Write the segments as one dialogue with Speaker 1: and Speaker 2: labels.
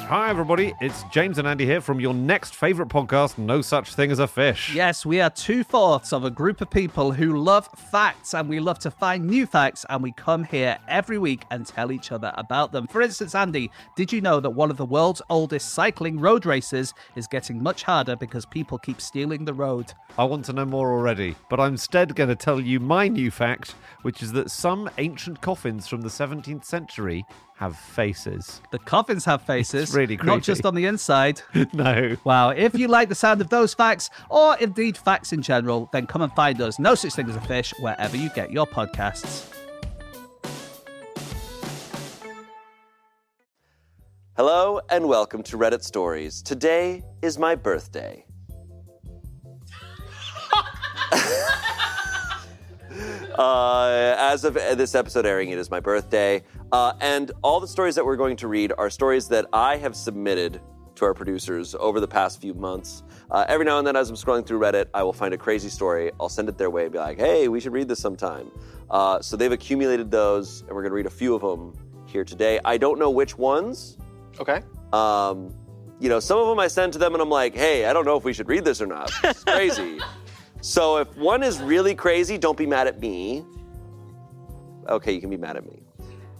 Speaker 1: Hi, everybody. It's James and Andy here from your next favourite podcast, No Such Thing as a Fish.
Speaker 2: Yes, we are 2/4 of a group of people who love facts, and we love to find new facts, and we come here every week and tell each other about them. For instance, Andy, did you know that one of the world's oldest cycling road races is getting much harder because people keep stealing the road?
Speaker 1: I want to know more already, but I'm instead going to tell you my new fact, which is that some ancient coffins from the 17th century have faces.
Speaker 2: The coffins have faces,
Speaker 1: It's really creepy.
Speaker 2: not just on the inside.
Speaker 1: No.
Speaker 2: Wow, if you like the sound of those facts, or indeed facts in general, then come and find us, No Such Thing as a Fish, wherever you get your podcasts.
Speaker 3: Hello and welcome to Reddit Stories. Today is my birthday. As of this episode airing, it is my birthday. And all the stories that we're going to read are stories that I have submitted to our producers over the past few months. Every now and then as I'm scrolling through Reddit, I will find a crazy story. I'll send it their way and be like, hey, we should read this sometime. So they've accumulated those, and we're going to read a few of them here today. I don't know which ones.
Speaker 4: Okay.
Speaker 3: Some of them I send to them and I'm like, hey, I don't know if we should read this or not. It's crazy. So if one is really crazy, don't be mad at me. Okay, you can be mad at me.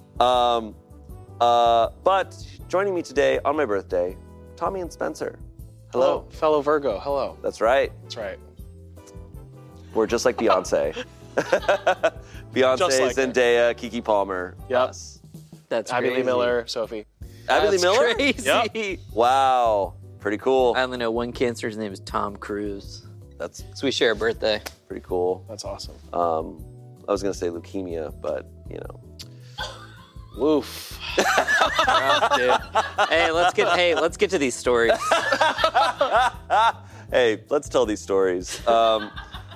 Speaker 3: But joining me today on my birthday, Tommy and Spencer. Hello.
Speaker 4: Fellow Virgo, hello.
Speaker 3: That's right.
Speaker 4: That's right.
Speaker 3: We're just like Beyonce. Beyonce,
Speaker 4: Just like
Speaker 3: Zendaya, Keke Palmer.
Speaker 4: Yep.
Speaker 3: Us.
Speaker 5: That's
Speaker 4: Abby
Speaker 5: crazy.
Speaker 4: Lee Miller, Sophie.
Speaker 3: Abby Lee
Speaker 5: That's
Speaker 3: Miller?
Speaker 5: crazy.
Speaker 4: Yep.
Speaker 3: Wow. Pretty cool.
Speaker 5: I only know one cancer's name is Tom Cruise.
Speaker 3: That's
Speaker 5: So we share a birthday.
Speaker 3: pretty cool.
Speaker 4: That's awesome.
Speaker 3: I was going to say leukemia, but,
Speaker 4: Woof.
Speaker 5: Rough, dude. Hey, let's get to these stories.
Speaker 3: Hey, let's tell these stories. All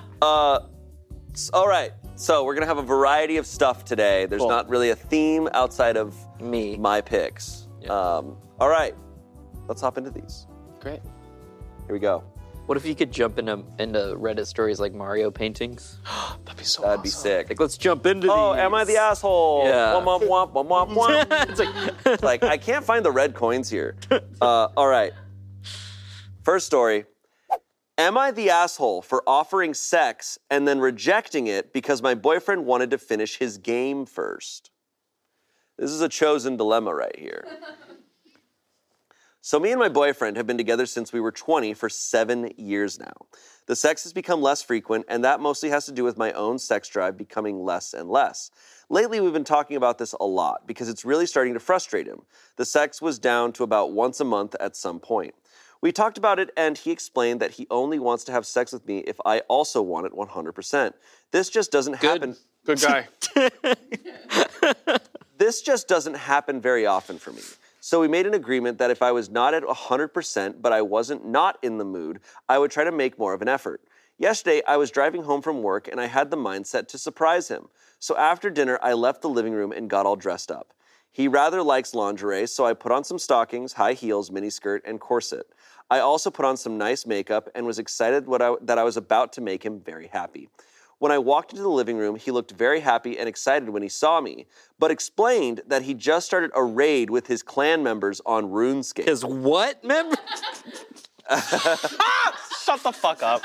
Speaker 3: right. So we're going to have a variety of stuff today. There's
Speaker 4: Cool.
Speaker 3: not really a theme outside of
Speaker 5: Me.
Speaker 3: my picks.
Speaker 5: Yeah.
Speaker 3: All right. Let's hop into these.
Speaker 4: Great.
Speaker 3: Here we go.
Speaker 5: What if you could jump into Reddit stories like Mario paintings?
Speaker 4: That'd be so
Speaker 3: That'd be
Speaker 4: awesome.
Speaker 3: sick.
Speaker 5: Like, let's jump into these.
Speaker 3: Oh, am I the asshole?
Speaker 5: Yeah.
Speaker 3: Womp, womp, womp, womp, womp, womp.
Speaker 5: It's like,
Speaker 3: I can't find the red coins here. All right. First story. Am I the asshole for offering sex and then rejecting it because my boyfriend wanted to finish his game first? This is a chosen dilemma right here. So me and my boyfriend have been together since we were 20 for 7 years now. The sex has become less frequent, and that mostly has to do with my own sex drive becoming less and less. Lately, we've been talking about this a lot because it's really starting to frustrate him. The sex was down to about once a month at some point. We talked about it, and he explained that he only wants to have sex with me if I also want it 100%. This just doesn't happen.
Speaker 4: Good guy.
Speaker 3: This just doesn't happen very often for me. So we made an agreement that if I was not at 100%, but I wasn't not in the mood, I would try to make more of an effort. Yesterday, I was driving home from work and I had the mindset to surprise him. So after dinner, I left the living room and got all dressed up. He rather likes lingerie, so I put on some stockings, high heels, miniskirt, and corset. I also put on some nice makeup and was excited that I was about to make him very happy. When I walked into the living room, he looked very happy and excited when he saw me, but explained that he just started a raid with his clan members on RuneScape.
Speaker 5: his what member?
Speaker 4: Shut the fuck up.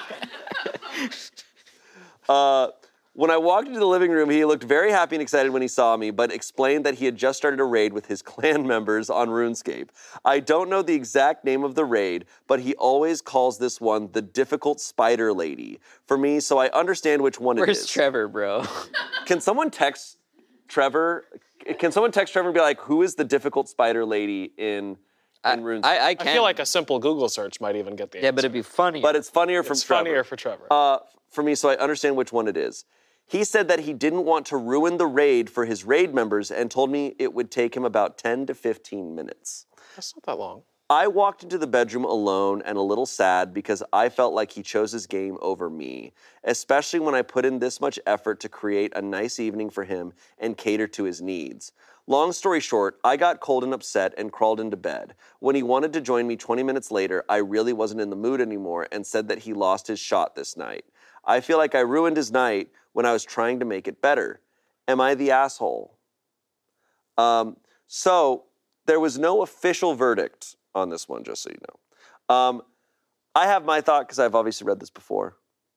Speaker 3: When I walked into the living room, he looked very happy and excited when he saw me, but explained that he had just started a raid with his clan members on RuneScape. I don't know the exact name of the raid, but he always calls this one the Difficult Spider Lady for me, so I understand which one it is.
Speaker 5: Where's Trevor, bro?
Speaker 3: Can someone text Trevor? Can someone text Trevor and be like, who is the Difficult Spider Lady in RuneScape?
Speaker 5: I can.
Speaker 4: I feel like a simple Google search might even get the answer.
Speaker 5: Yeah, but it'd be funny.
Speaker 3: But it's funnier from
Speaker 4: It's
Speaker 3: Trevor.
Speaker 4: funnier for Trevor.
Speaker 3: For me, so I understand which one it is. He said that he didn't want to ruin the raid for his raid members and told me it would take him about 10 to 15 minutes.
Speaker 4: That's not that long.
Speaker 3: I walked into the bedroom alone and a little sad because I felt like he chose his game over me, especially when I put in this much effort to create a nice evening for him and cater to his needs. Long story short, I got cold and upset and crawled into bed. When he wanted to join me 20 minutes later, I really wasn't in the mood anymore and said that he lost his shot this night. I feel like I ruined his night when I was trying to make it better. Am I the asshole? So there was no official verdict on this one, just so you know. I have my thought because I've obviously read this before.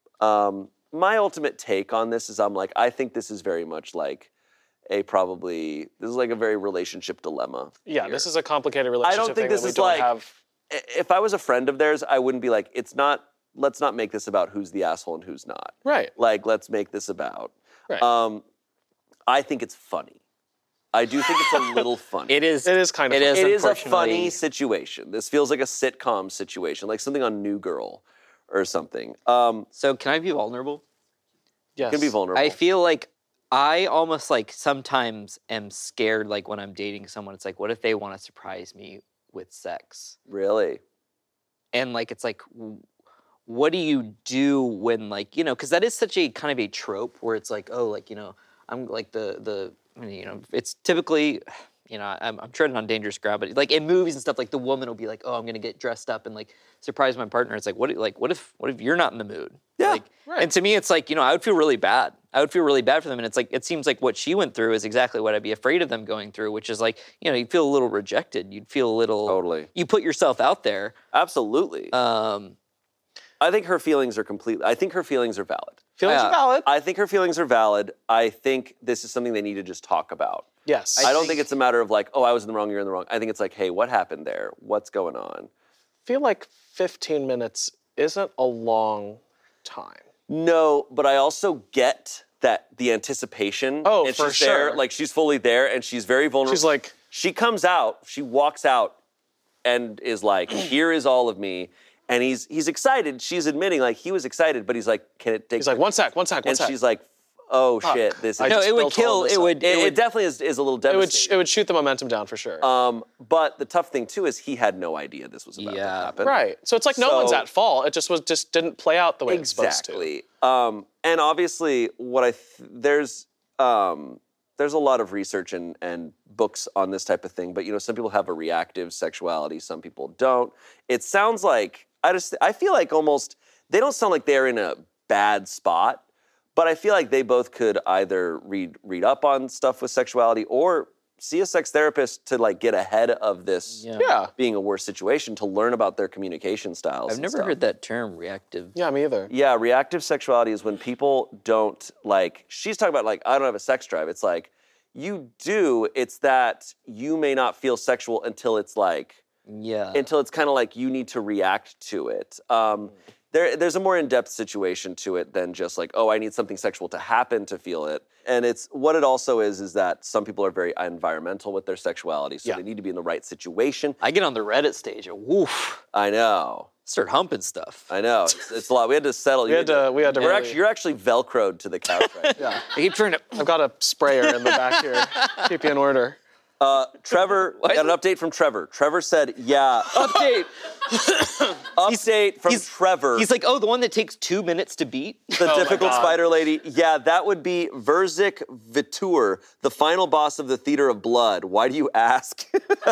Speaker 3: My ultimate take on this is I think this is very much like this is like a very relationship dilemma.
Speaker 4: Yeah,
Speaker 3: here.
Speaker 4: this is a complicated relationship.
Speaker 3: I don't think
Speaker 4: thing
Speaker 3: this
Speaker 4: that we
Speaker 3: is
Speaker 4: don't
Speaker 3: like,
Speaker 4: have.
Speaker 3: if I was a friend of theirs, I wouldn't be like, let's not make this about who's the asshole and who's not.
Speaker 4: Right.
Speaker 3: Like, let's make this about.
Speaker 4: Right.
Speaker 3: I think it's funny. I do think it's a little funny.
Speaker 5: It is.
Speaker 4: It is kind of.
Speaker 5: It is.
Speaker 3: It is a
Speaker 5: unfortunately-
Speaker 3: funny situation. This feels like a sitcom situation, like something on New Girl or something.
Speaker 5: So can I be vulnerable?
Speaker 4: Yes.
Speaker 3: Can be vulnerable.
Speaker 5: I feel like I almost like sometimes am scared, like when I'm dating someone, it's like, what if they want to surprise me with sex?
Speaker 3: Really?
Speaker 5: And like, it's like, what do you do when like, because that is such a kind of a trope where it's like, oh, like, I'm like it's typically, I'm treading on dangerous ground, but like in movies and stuff, like the woman will be like, oh, I'm gonna get dressed up and like surprise my partner. It's like, what if you're not in the mood?
Speaker 3: Yeah,
Speaker 5: like,
Speaker 4: right.
Speaker 5: And to me, it's like, I would feel really bad. I would feel really bad for them. And it's like, it seems like what she went through is exactly what I'd be afraid of them going through, which is like, you'd feel a little rejected. You'd feel a little,
Speaker 3: Totally.
Speaker 5: You put yourself out there.
Speaker 3: Absolutely. I think her feelings are I think her feelings are valid.
Speaker 4: Feelings are valid.
Speaker 3: I think her feelings are valid. I think this is something they need to just talk about.
Speaker 4: Yes.
Speaker 3: I don't think it's a matter of like, oh, I was in the wrong, you're in the wrong. I think it's like, hey, what happened there? What's going on?
Speaker 4: feel like 15 minutes isn't a long time.
Speaker 3: No, but I also get that the anticipation.
Speaker 4: Oh,
Speaker 3: and
Speaker 4: for
Speaker 3: she's there,
Speaker 4: sure.
Speaker 3: like she's fully there, and she's very vulnerable.
Speaker 4: She's like,
Speaker 3: she comes out, she walks out, and is like, "Here is all of me." And he's excited. She's admitting like he was excited, but he's like, "Can it take?"
Speaker 4: he's like, one sec.
Speaker 3: And she's like, "Oh
Speaker 4: Fuck.
Speaker 3: shit, this is."
Speaker 4: I
Speaker 5: No,
Speaker 4: just
Speaker 5: it would
Speaker 4: built all
Speaker 5: kill.
Speaker 4: this
Speaker 5: It
Speaker 4: up.
Speaker 5: would.
Speaker 3: It definitely is a little
Speaker 4: It
Speaker 3: devastating.
Speaker 4: would shoot the momentum down for sure.
Speaker 3: But the tough thing too is he had no idea this was about to
Speaker 5: Yeah.
Speaker 3: happen.
Speaker 4: Right. So it's like no
Speaker 3: So-
Speaker 4: one's at fault. It just didn't play out the way it's supposed to.
Speaker 3: Exactly. And obviously, there's a lot of research and books on this type of thing. But some people have a reactive sexuality, some people don't. It sounds like I feel like almost they don't sound like they're in a bad spot. But I feel like they both could either read up on stuff with sexuality or see a sex therapist to like get ahead of this
Speaker 4: Yeah.
Speaker 3: being a worse situation, to learn about their communication styles.
Speaker 5: I've
Speaker 3: and
Speaker 5: never
Speaker 3: stuff.
Speaker 5: heard that term, reactive.
Speaker 4: Yeah, me either.
Speaker 3: Yeah, reactive sexuality is when people don't like, she's talking about like, I don't have a sex drive. It's like, you do, it's that you may not feel sexual until it's like,
Speaker 5: Yeah.
Speaker 3: until it's kind of like you need to react to it. There's a more in-depth situation to it than just like, oh, I need something sexual to happen to feel it. And it's what it also is that some people are very environmental with their sexuality, so
Speaker 4: Yeah.
Speaker 3: they need to be in the right situation.
Speaker 5: I get on the Reddit stage and woof,
Speaker 3: I know.
Speaker 5: start humping stuff.
Speaker 3: I know. It's a lot. We had to settle.
Speaker 4: We had to
Speaker 3: You're actually Velcroed to the couch right now.
Speaker 4: Yeah.
Speaker 5: I keep trying to.
Speaker 4: I've got a sprayer in the back here. Keep you in order.
Speaker 3: Trevor, we got an update from Trevor. Trevor said, yeah.
Speaker 5: Update.
Speaker 3: Update from Trevor.
Speaker 5: He's like, oh, the one that takes 2 minutes to beat?
Speaker 3: The difficult
Speaker 4: God.
Speaker 3: spider lady. Yeah, that would be Verzik Vitur, the final boss of the Theater of Blood. Why do you ask?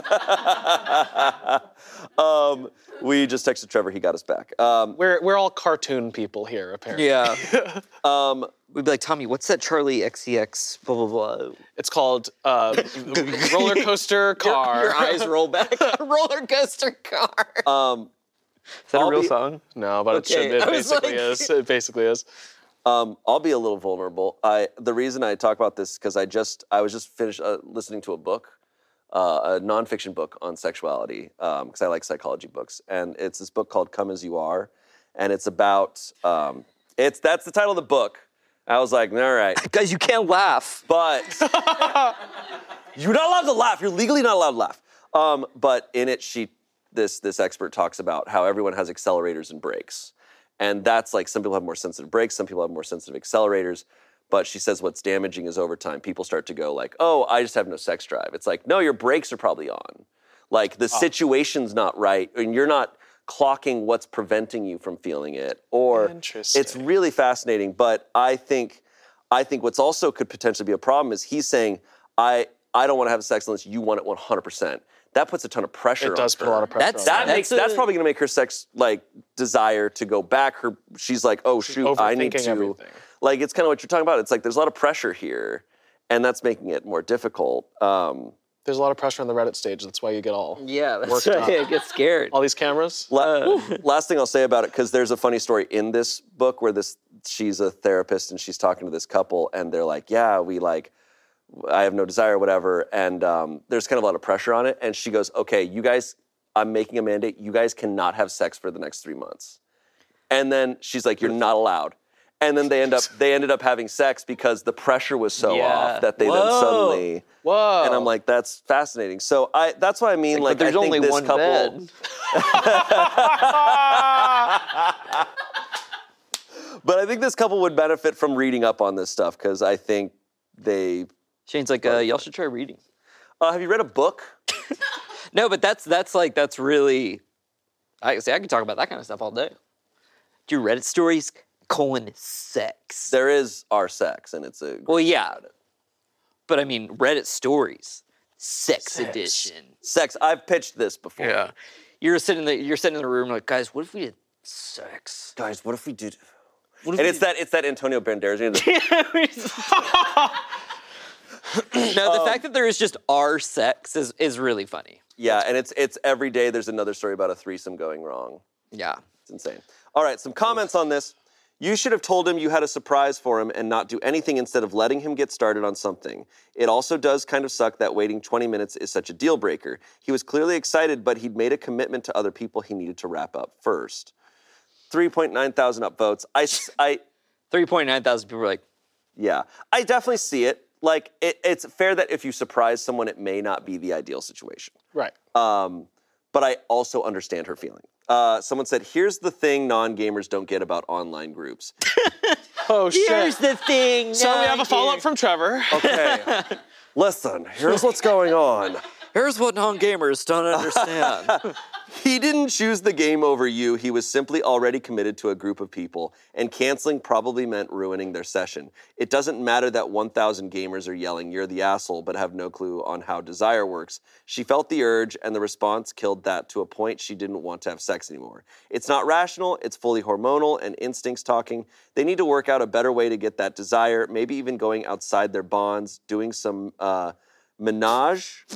Speaker 3: We just texted Trevor. He got us back.
Speaker 4: We're all cartoon people here, apparently.
Speaker 5: Yeah. We'd be like, Tommy, what's that Charlie XCX blah, blah, blah?
Speaker 4: It's called roller coaster car.
Speaker 5: Your eyes roll back. Roller coaster car. Is that a real song?
Speaker 4: No, but
Speaker 5: Okay,
Speaker 4: it
Speaker 5: I was
Speaker 4: basically
Speaker 5: like-
Speaker 4: is. It basically is.
Speaker 3: I'll be a little vulnerable. The reason I talk about this because I was just finished listening to a book, a nonfiction book on sexuality, because I like psychology books, and it's this book called "Come as You Are," and it's about that's the title of the book. I was like, all right,
Speaker 5: Guys, you can't laugh.
Speaker 3: but you're not allowed to laugh. You're legally not allowed to laugh. But in it, this expert talks about how everyone has accelerators and brakes. And that's like, some people have more sensitive brakes, some people have more sensitive accelerators. But she says what's damaging is over time, people start to go like, oh, I just have no sex drive. It's like, no, your brakes are probably on. Like the situation's not right, and you're not clocking what's preventing you from feeling it. Or
Speaker 4: Interesting.
Speaker 3: it's really fascinating. But I think what's also could potentially be a problem is he's saying, I don't want to have sex unless you want it 100%. That puts a ton of pressure on her.
Speaker 4: It does put a lot of pressure
Speaker 5: That's-
Speaker 4: on
Speaker 3: That's probably going to make her sex desire to go back. She's like, oh shoot, I need
Speaker 4: overthinking
Speaker 3: to.
Speaker 4: everything.
Speaker 3: Like it's kind of what you're talking about. It's like there's a lot of pressure here, and that's making it more difficult.
Speaker 4: There's a lot of pressure on the Reddit stage. That's why you get all
Speaker 5: Yeah, that's
Speaker 4: worked
Speaker 5: right.
Speaker 4: up.
Speaker 5: I get scared.
Speaker 4: All these cameras.
Speaker 3: Last thing I'll say about it, because there's a funny story in this book where she's a therapist and she's talking to this couple and they're like, yeah, I have no desire, whatever. And there's kind of a lot of pressure on it. And she goes, okay, you guys, I'm making a mandate. You guys cannot have sex for the next 3 months. And then she's like, you're not allowed. And then they ended up having sex because the pressure was so off that they then suddenly.
Speaker 4: Whoa.
Speaker 3: And I'm like, that's fascinating. So that's what I mean.
Speaker 5: But there's
Speaker 3: I think
Speaker 5: only
Speaker 3: this
Speaker 5: one
Speaker 3: couple.
Speaker 5: bed.
Speaker 3: But I think this couple would benefit from reading up on this stuff because I think they.
Speaker 5: Shane's like, y'all should try reading.
Speaker 3: Have you read a book?
Speaker 5: No, but that's really. I can talk about that kind of stuff all day. Do Reddit stories? Sex.
Speaker 3: There is our sex, and it's a.
Speaker 5: Well, yeah. But I mean, Reddit stories, sex edition.
Speaker 3: Sex. I've pitched this before.
Speaker 5: Yeah. You're sitting in the room like, guys, what if we did sex?
Speaker 3: Guys, what if we did?
Speaker 5: What if
Speaker 3: And
Speaker 5: we
Speaker 3: it's that Antonio Banderas.
Speaker 5: No, the fact that there is just our sex is really funny.
Speaker 3: Yeah, and it's every day there's another story about a threesome going wrong.
Speaker 5: Yeah.
Speaker 3: It's insane. All right, some comments on this. You should have told him you had a surprise for him and not do anything instead of letting him get started on something. It also does kind of suck that waiting 20 minutes is such a deal breaker. He was clearly excited, but he'd made a commitment to other people he needed to wrap up first. 3.9 thousand upvotes. I
Speaker 5: 3.9 thousand people were like,
Speaker 3: yeah, I definitely see it. Like, it's fair that if you surprise someone, it may not be the ideal situation.
Speaker 4: Right.
Speaker 3: But I also understand her feeling. Someone said, here's the thing non-gamers don't get about online groups.
Speaker 4: Oh, shit.
Speaker 5: here's the thing.
Speaker 4: So we have a follow-up from Trevor.
Speaker 3: Okay. Listen, here's what's going on.
Speaker 5: Here's what non-gamers don't understand.
Speaker 3: He didn't choose the game over you. He was simply already committed to a group of people, and canceling probably meant ruining their session. It doesn't matter that 1,000 gamers are yelling, you're the asshole, but have no clue on how desire works. She felt the urge, and the response killed that to a point she didn't want to have sex anymore. It's not rational, it's fully hormonal and instincts talking. They need to work out a better way to get that desire, maybe even going outside their bonds, doing some menage,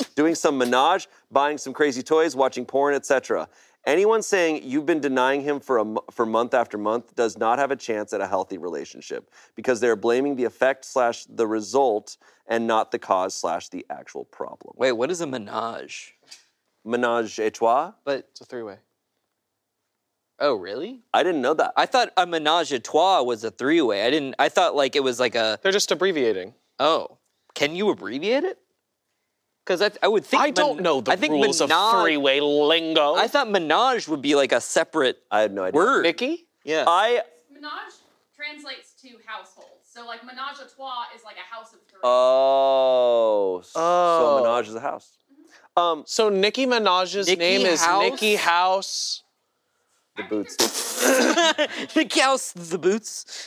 Speaker 3: buying some crazy toys, watching porn, etc. Anyone saying you've been denying him for month after month does not have a chance at a healthy relationship because they're blaming the effect / the result and not the cause / the actual problem.
Speaker 5: Wait, what is a menage?
Speaker 3: Menage a trois?
Speaker 5: But
Speaker 4: It's a three-way.
Speaker 5: oh, really?
Speaker 3: I didn't know that.
Speaker 5: I thought a menage a trois was a three-way. I thought like it was like a.
Speaker 4: They're just abbreviating.
Speaker 5: Oh, can you abbreviate it? Because I would think.
Speaker 4: I don't know the
Speaker 5: I think
Speaker 4: rules of three-way lingo.
Speaker 5: I thought menage would be like a separate
Speaker 3: I had no idea.
Speaker 5: word.
Speaker 4: Nikki?
Speaker 5: Yeah.
Speaker 6: Menage translates to household. So like menage a trois is like a house of three.
Speaker 3: So
Speaker 4: Oh.
Speaker 3: a menage is a house.
Speaker 4: So Nicki Minaj's
Speaker 5: Nikki
Speaker 4: name is
Speaker 5: House?
Speaker 4: Nikki House.
Speaker 3: The boots.
Speaker 5: The cows, the boots.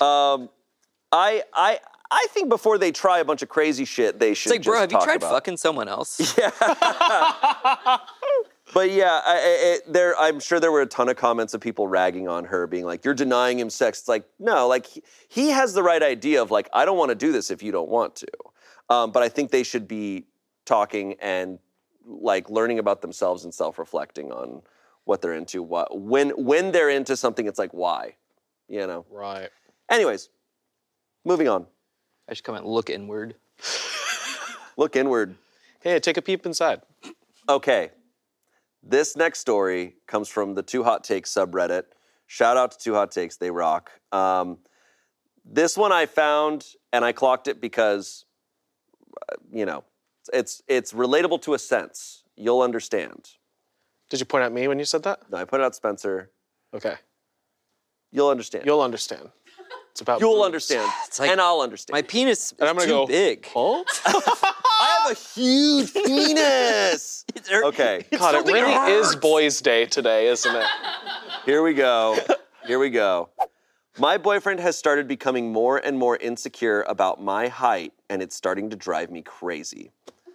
Speaker 3: I think before they try a bunch of crazy shit, they should
Speaker 5: It's like, bro,
Speaker 3: just
Speaker 5: have you
Speaker 3: talk
Speaker 5: tried
Speaker 3: about.
Speaker 5: fucking someone else?
Speaker 3: But yeah, I'm sure there were a ton of comments of people ragging on her, being like, "You're denying him sex." It's like, no, like he has the right idea of like, I don't want to do this if you don't want to. But I think they should be talking and like learning about themselves and self-reflecting on what they're into. When they're into something, it's like why, you know.
Speaker 4: Right.
Speaker 3: Anyways, moving on.
Speaker 5: I should come and look inward.
Speaker 3: Look inward.
Speaker 4: Hey, take a peep inside.
Speaker 3: Okay. This next story comes from the Two Hot Takes subreddit. Shout out to Two Hot Takes, they rock. This one I found and I clocked it because, it's relatable to a sense. You'll understand.
Speaker 4: Did you point at me when you said that?
Speaker 3: No, I put it out Spencer.
Speaker 4: Okay.
Speaker 3: You'll understand.
Speaker 4: You'll understand. It's about
Speaker 3: You'll
Speaker 4: boobs.
Speaker 3: understand.
Speaker 5: It's like-
Speaker 3: and I'll understand.
Speaker 5: My penis
Speaker 4: And I'm
Speaker 5: is
Speaker 4: gonna
Speaker 5: too
Speaker 4: go,
Speaker 5: big.
Speaker 4: Huh?
Speaker 3: I have a huge penis. Okay.
Speaker 4: God, it
Speaker 5: Something
Speaker 4: really
Speaker 5: hurts.
Speaker 4: is Boys' Day today, isn't it?
Speaker 3: Here we go. My boyfriend has started becoming more and more insecure about my height, and it's starting to drive me crazy.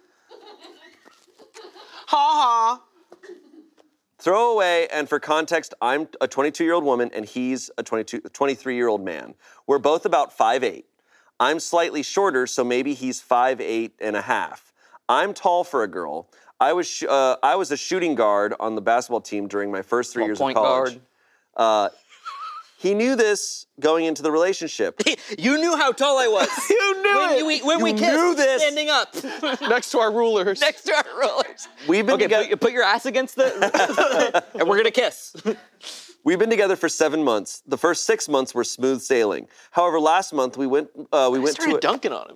Speaker 4: Ha ha.
Speaker 3: Throw away, and for context, I'm a 22-year-old woman, and he's a 23-year-old man. We're both about 5'8". I'm slightly shorter, so maybe he's 5'8 and a half. I'm tall for a girl. I was a shooting guard on the basketball team during my first 3 years of
Speaker 5: Point
Speaker 3: college.
Speaker 5: guard.
Speaker 3: He knew this going into the relationship.
Speaker 5: You knew how tall I was.
Speaker 4: You knew it!
Speaker 5: When we kissed,
Speaker 3: knew this.
Speaker 5: standing up
Speaker 4: Next to our rulers.
Speaker 5: next to our rollers.
Speaker 3: We've been together.
Speaker 5: Put your ass against the, and we're gonna kiss.
Speaker 3: We've been together for 7 months. The first 6 months were smooth sailing. However, last month we went to
Speaker 5: Started dunking on him.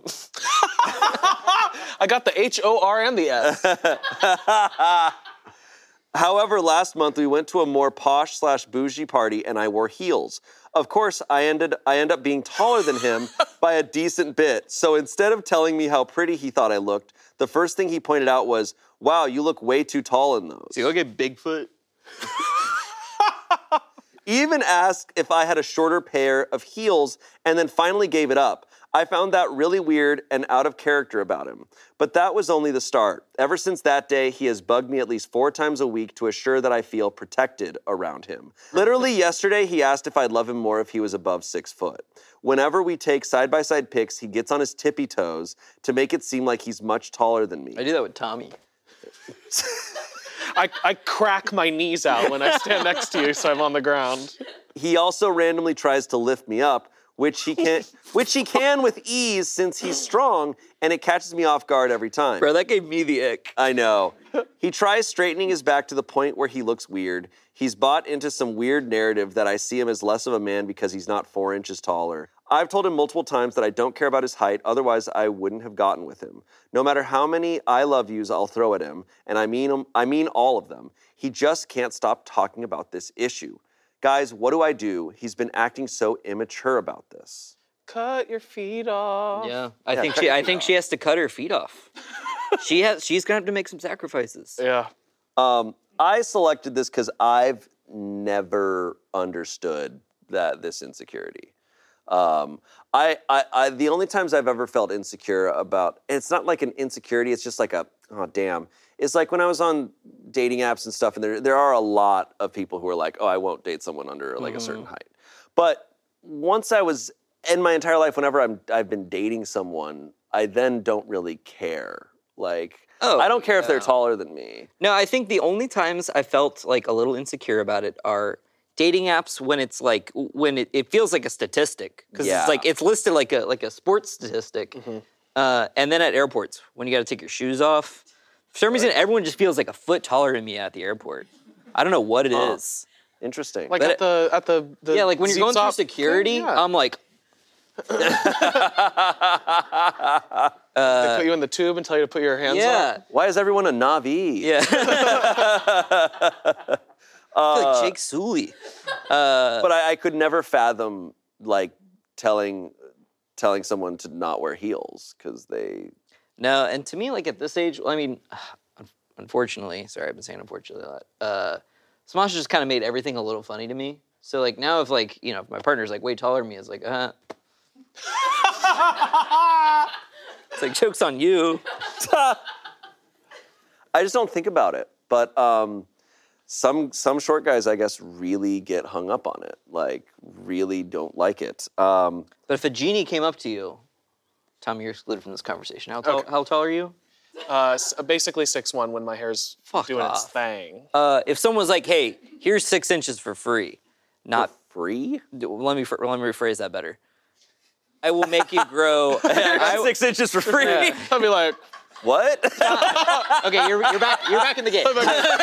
Speaker 4: I got the H-O-R and the S.
Speaker 3: However, last month we went to a more posh/bougie party and I wore heels. Of course, I end up being taller than him by a decent bit. So instead of telling me how pretty he thought I looked, the first thing he pointed out was, "Wow, you look way too tall in those."
Speaker 5: So you look at Bigfoot.
Speaker 3: Even asked if I had a shorter pair of heels and then finally gave it up. I found that really weird and out of character about him. But that was only the start. Ever since that day, he has bugged me at least 4 times a week to assure that I feel protected around him. Literally yesterday, he asked if I'd love him more if he was above 6 foot. Whenever we take side-by-side pics, he gets on his tippy toes to make it seem like he's much taller than me.
Speaker 5: I do that with Tommy.
Speaker 4: I crack my knees out when I stand next to you, so I'm on the ground.
Speaker 3: He also randomly tries to lift me up, which he can with ease since he's strong, and it catches me off guard every time.
Speaker 5: Bro, that gave me the ick.
Speaker 3: I know. He tries straightening his back to the point where he looks weird. He's bought into some weird narrative that I see him as less of a man because he's not 4 inches taller. I've told him multiple times that I don't care about his height, otherwise I wouldn't have gotten with him. No matter how many I love yous I'll throw at him, and I mean all of them. He just can't stop talking about this issue. Guys, what do? He's been acting so immature about this.
Speaker 4: Cut your feet off.
Speaker 5: Yeah, I think she has to cut her feet off. She's gonna have to make some sacrifices.
Speaker 4: Yeah.
Speaker 3: I selected this because I've never understood this insecurity. The only times I've ever felt insecure about, it's not like an insecurity, it's just like oh damn. It's like when I was on dating apps and stuff, and there are a lot of people who are like, oh, I won't date someone under like a certain height. But once I was, in my entire life, whenever I've been dating someone, I then don't really care. Like, I don't care if they're taller than me.
Speaker 5: No, I think the only times I felt like a little insecure about it are dating apps when it's like, when it feels like a statistic. Because it's like, it's listed like a sports statistic. And then at airports, when you gotta take your shoes off. For some reason, everyone just feels like a foot taller than me at the airport. I don't know what it is.
Speaker 3: Interesting.
Speaker 4: Like at the
Speaker 5: yeah, like when you're going through security,
Speaker 4: thing, yeah.
Speaker 5: I'm like,
Speaker 4: They put you in the tube and tell you to put your hands up.
Speaker 3: Why is everyone a Na'vi?
Speaker 5: Yeah. I feel like Jake Sully.
Speaker 3: But I could never fathom like telling someone to not wear heels because they.
Speaker 5: No, and to me, like at this age, I mean, unfortunately, sorry, I've been saying unfortunately a lot. Smosh just kind of made everything a little funny to me. So like now, if like if my partner's like way taller than me, it's like it's like joke's on you.
Speaker 3: I just don't think about it, but some short guys, I guess, really get hung up on it. Like, really don't like it.
Speaker 5: But if a genie came up to you, Tommy, you're excluded from this conversation. How tall are you?
Speaker 4: Basically 6'1" when my hair's doing its thing.
Speaker 5: If someone was like, "Hey, here's 6 inches for free," not
Speaker 3: free.
Speaker 5: Let me rephrase that better. I will make you grow
Speaker 3: 6 inches for free.
Speaker 5: Yeah.
Speaker 4: I'll be like,
Speaker 3: what?
Speaker 5: Okay, you're back in the game.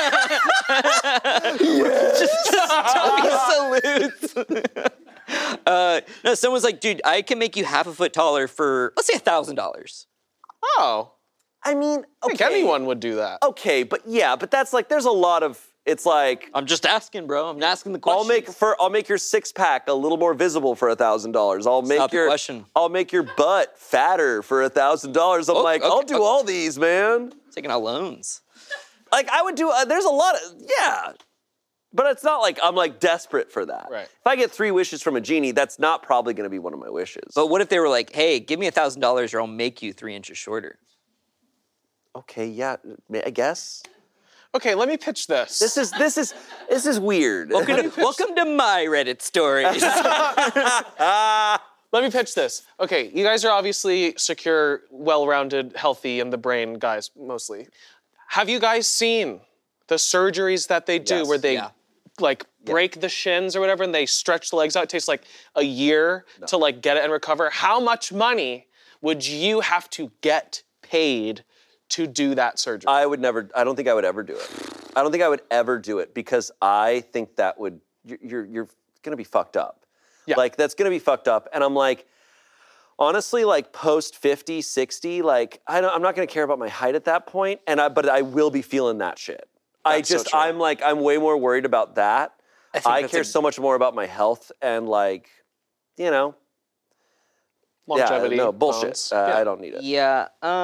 Speaker 5: Just Tommy salutes. No, someone's like, dude, I can make you half a foot taller for, let's say, $1,000.
Speaker 4: oh.
Speaker 3: I mean, okay.
Speaker 4: I think anyone would do that.
Speaker 3: Okay, but that's like, there's a lot of, it's like.
Speaker 5: I'm just asking, bro. I'm asking the question.
Speaker 3: I'll make your 6-pack a little more visible for $1,000. I'll make your butt fatter for $1,000. I'll do all these, man.
Speaker 5: Taking out loans.
Speaker 3: Like I would do. There's a lot of but it's not like I'm like desperate for that.
Speaker 4: Right.
Speaker 3: If I get 3 wishes from a genie, that's not probably going to be one of my wishes.
Speaker 5: But what if they were like, hey, give me $1,000 or I'll make you 3 inches shorter?
Speaker 3: Okay, yeah, I guess.
Speaker 4: Okay, let me pitch this.
Speaker 3: This is weird.
Speaker 5: Welcome to my Reddit stories.
Speaker 4: let me pitch this. Okay, you guys are obviously secure, well-rounded, healthy in the brain guys, mostly. Have you guys seen the surgeries that they do where they break the shins or whatever and they stretch the legs out? It takes like a year to like get it and recover. How much money would you have to get paid to do that surgery?
Speaker 3: I don't think I would ever do it. I don't think I would ever do it because I think that would, you're gonna be fucked up.
Speaker 4: Yeah.
Speaker 3: Like, that's gonna be fucked up. And I'm like, honestly, like post 50, 60, like, I'm not gonna care about my height at that point, but I will be feeling that shit. I'm way more worried about that. I care so much more about my health and like, you know.
Speaker 4: Longevity.
Speaker 3: Yeah, no, bullshit.
Speaker 4: bones.
Speaker 3: I don't need it.
Speaker 5: Yeah.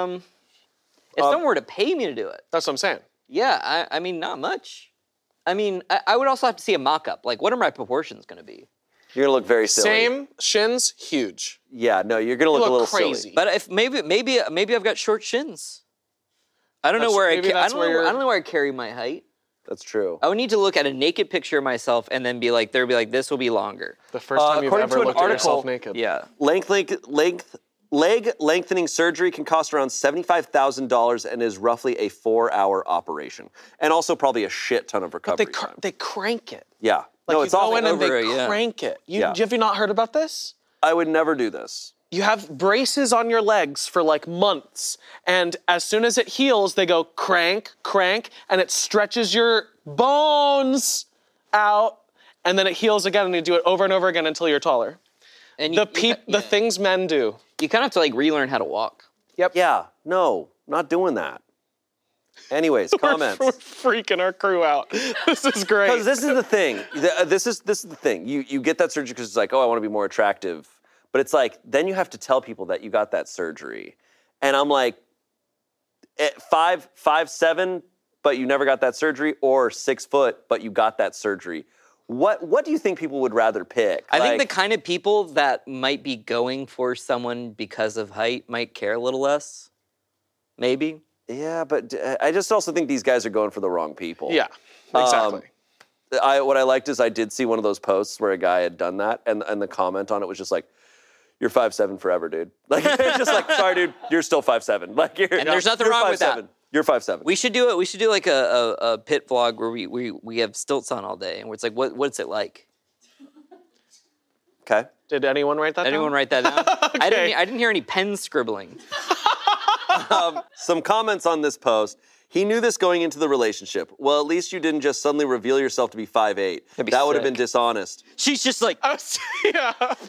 Speaker 5: If someone were to pay me to do it,
Speaker 4: That's what I'm saying.
Speaker 5: yeah, I mean, not much. I mean, I would also have to see a mock-up. Like, what are my proportions going to be?
Speaker 3: You're gonna look very silly.
Speaker 4: Same shins, huge.
Speaker 3: Yeah, no, you're gonna look a little
Speaker 4: crazy.
Speaker 3: silly.
Speaker 5: But if maybe I've got short shins. I don't know
Speaker 4: That's-
Speaker 5: where I
Speaker 4: maybe that's where
Speaker 5: I
Speaker 4: you're-
Speaker 5: don't know where I carry my height.
Speaker 3: That's true.
Speaker 5: I would need to look at a naked picture of myself and then be like, this will be longer.
Speaker 4: The first time you've
Speaker 3: according
Speaker 4: ever
Speaker 3: to an
Speaker 4: looked at yourself
Speaker 3: article-
Speaker 4: naked.
Speaker 5: Yeah.
Speaker 3: Leg lengthening surgery can cost around $75,000 and is roughly a 4-hour operation, and also probably a shit ton of recovery time.
Speaker 4: They crank it.
Speaker 3: Yeah,
Speaker 4: Like
Speaker 3: no,
Speaker 4: you
Speaker 3: it's
Speaker 4: go
Speaker 3: awful.
Speaker 4: in and they
Speaker 5: over it, yeah.
Speaker 4: crank it.
Speaker 3: Yeah.
Speaker 4: Have you not heard about this?
Speaker 3: I would never do this.
Speaker 4: You have braces on your legs for like months, and as soon as it heals, they go crank, crank, and it stretches your bones out, and then it heals again, and you do it over and over again until you're taller.
Speaker 5: And
Speaker 4: The things men do.
Speaker 5: you kind of have to like relearn how to walk.
Speaker 3: Yeah, no, not doing that. Anyways, comments.
Speaker 4: We're freaking our crew out. This is great.
Speaker 3: Because this is the thing. This is the thing. You get that surgery because it's like, oh, I want to be more attractive. But it's like, then you have to tell people that you got that surgery. And I'm like, 5'7", but you never got that surgery, or 6 foot, but you got that surgery. What do you think people would rather pick?
Speaker 5: I think the kind of people that might be going for someone because of height might care a little less. Maybe.
Speaker 3: Yeah, but I just also think these guys are going for the wrong people.
Speaker 4: Yeah, exactly.
Speaker 3: What I liked is I did see one of those posts where a guy had done that, and the comment on it was just like, "You're 5'7" forever, dude." Like, just like, sorry, dude, you're still 5'7". Like,
Speaker 5: And there's nothing wrong with that.
Speaker 3: You're 5'7".
Speaker 5: We should do it. We should do like a pit vlog where we have stilts on all day, and where it's like, what's it like?
Speaker 3: Okay.
Speaker 4: Did anyone write that
Speaker 5: Anyone
Speaker 4: down?
Speaker 5: write that down?
Speaker 4: Okay.
Speaker 5: I didn't hear any pen scribbling.
Speaker 3: Some comments on this post. He knew this going into the relationship. Well, at least you didn't just suddenly reveal yourself to be 5'8".
Speaker 5: That'd be
Speaker 3: That would have
Speaker 5: sick.
Speaker 3: been dishonest.
Speaker 5: She's just like,
Speaker 4: Yeah.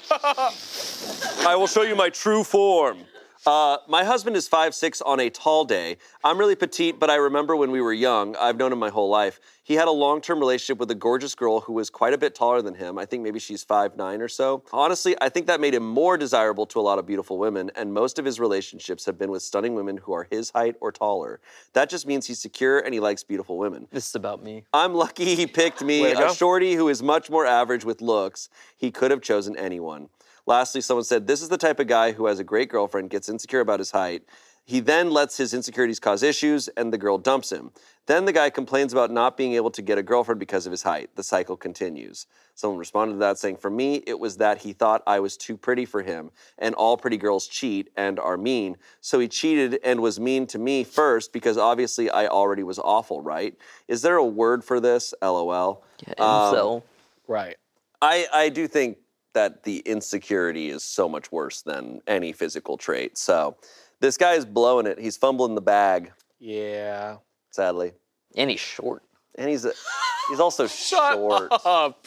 Speaker 3: I will show you my true form. My husband is 5'6" on a tall day. I'm really petite, but I remember when we were young, I've known him my whole life, he had a long-term relationship with a gorgeous girl who was quite a bit taller than him. I think maybe she's 5'9" or so. Honestly, I think that made him more desirable to a lot of beautiful women, and most of his relationships have been with stunning women who are his height or taller. That just means he's secure and he likes beautiful women.
Speaker 5: this is about me.
Speaker 3: I'm lucky he picked me,
Speaker 4: Way to
Speaker 3: a
Speaker 4: go.
Speaker 3: shorty who is much more average with looks. He could have chosen anyone. Lastly, someone said, this is the type of guy who has a great girlfriend, gets insecure about his height. He then lets his insecurities cause issues, and the girl dumps him. Then the guy complains about not being able to get a girlfriend because of his height. The cycle continues. Someone responded to that saying, for me, it was that he thought I was too pretty for him, and all pretty girls cheat and are mean. So he cheated and was mean to me first because obviously I already was awful, right? Is there a word for this? LOL.
Speaker 5: Yeah, incel.
Speaker 4: Right.
Speaker 3: I do think that the insecurity is so much worse than any physical trait. So this guy is blowing it. He's fumbling the bag,
Speaker 4: Yeah.
Speaker 3: sadly.
Speaker 5: And he's short.
Speaker 3: And he's also short.
Speaker 4: Up.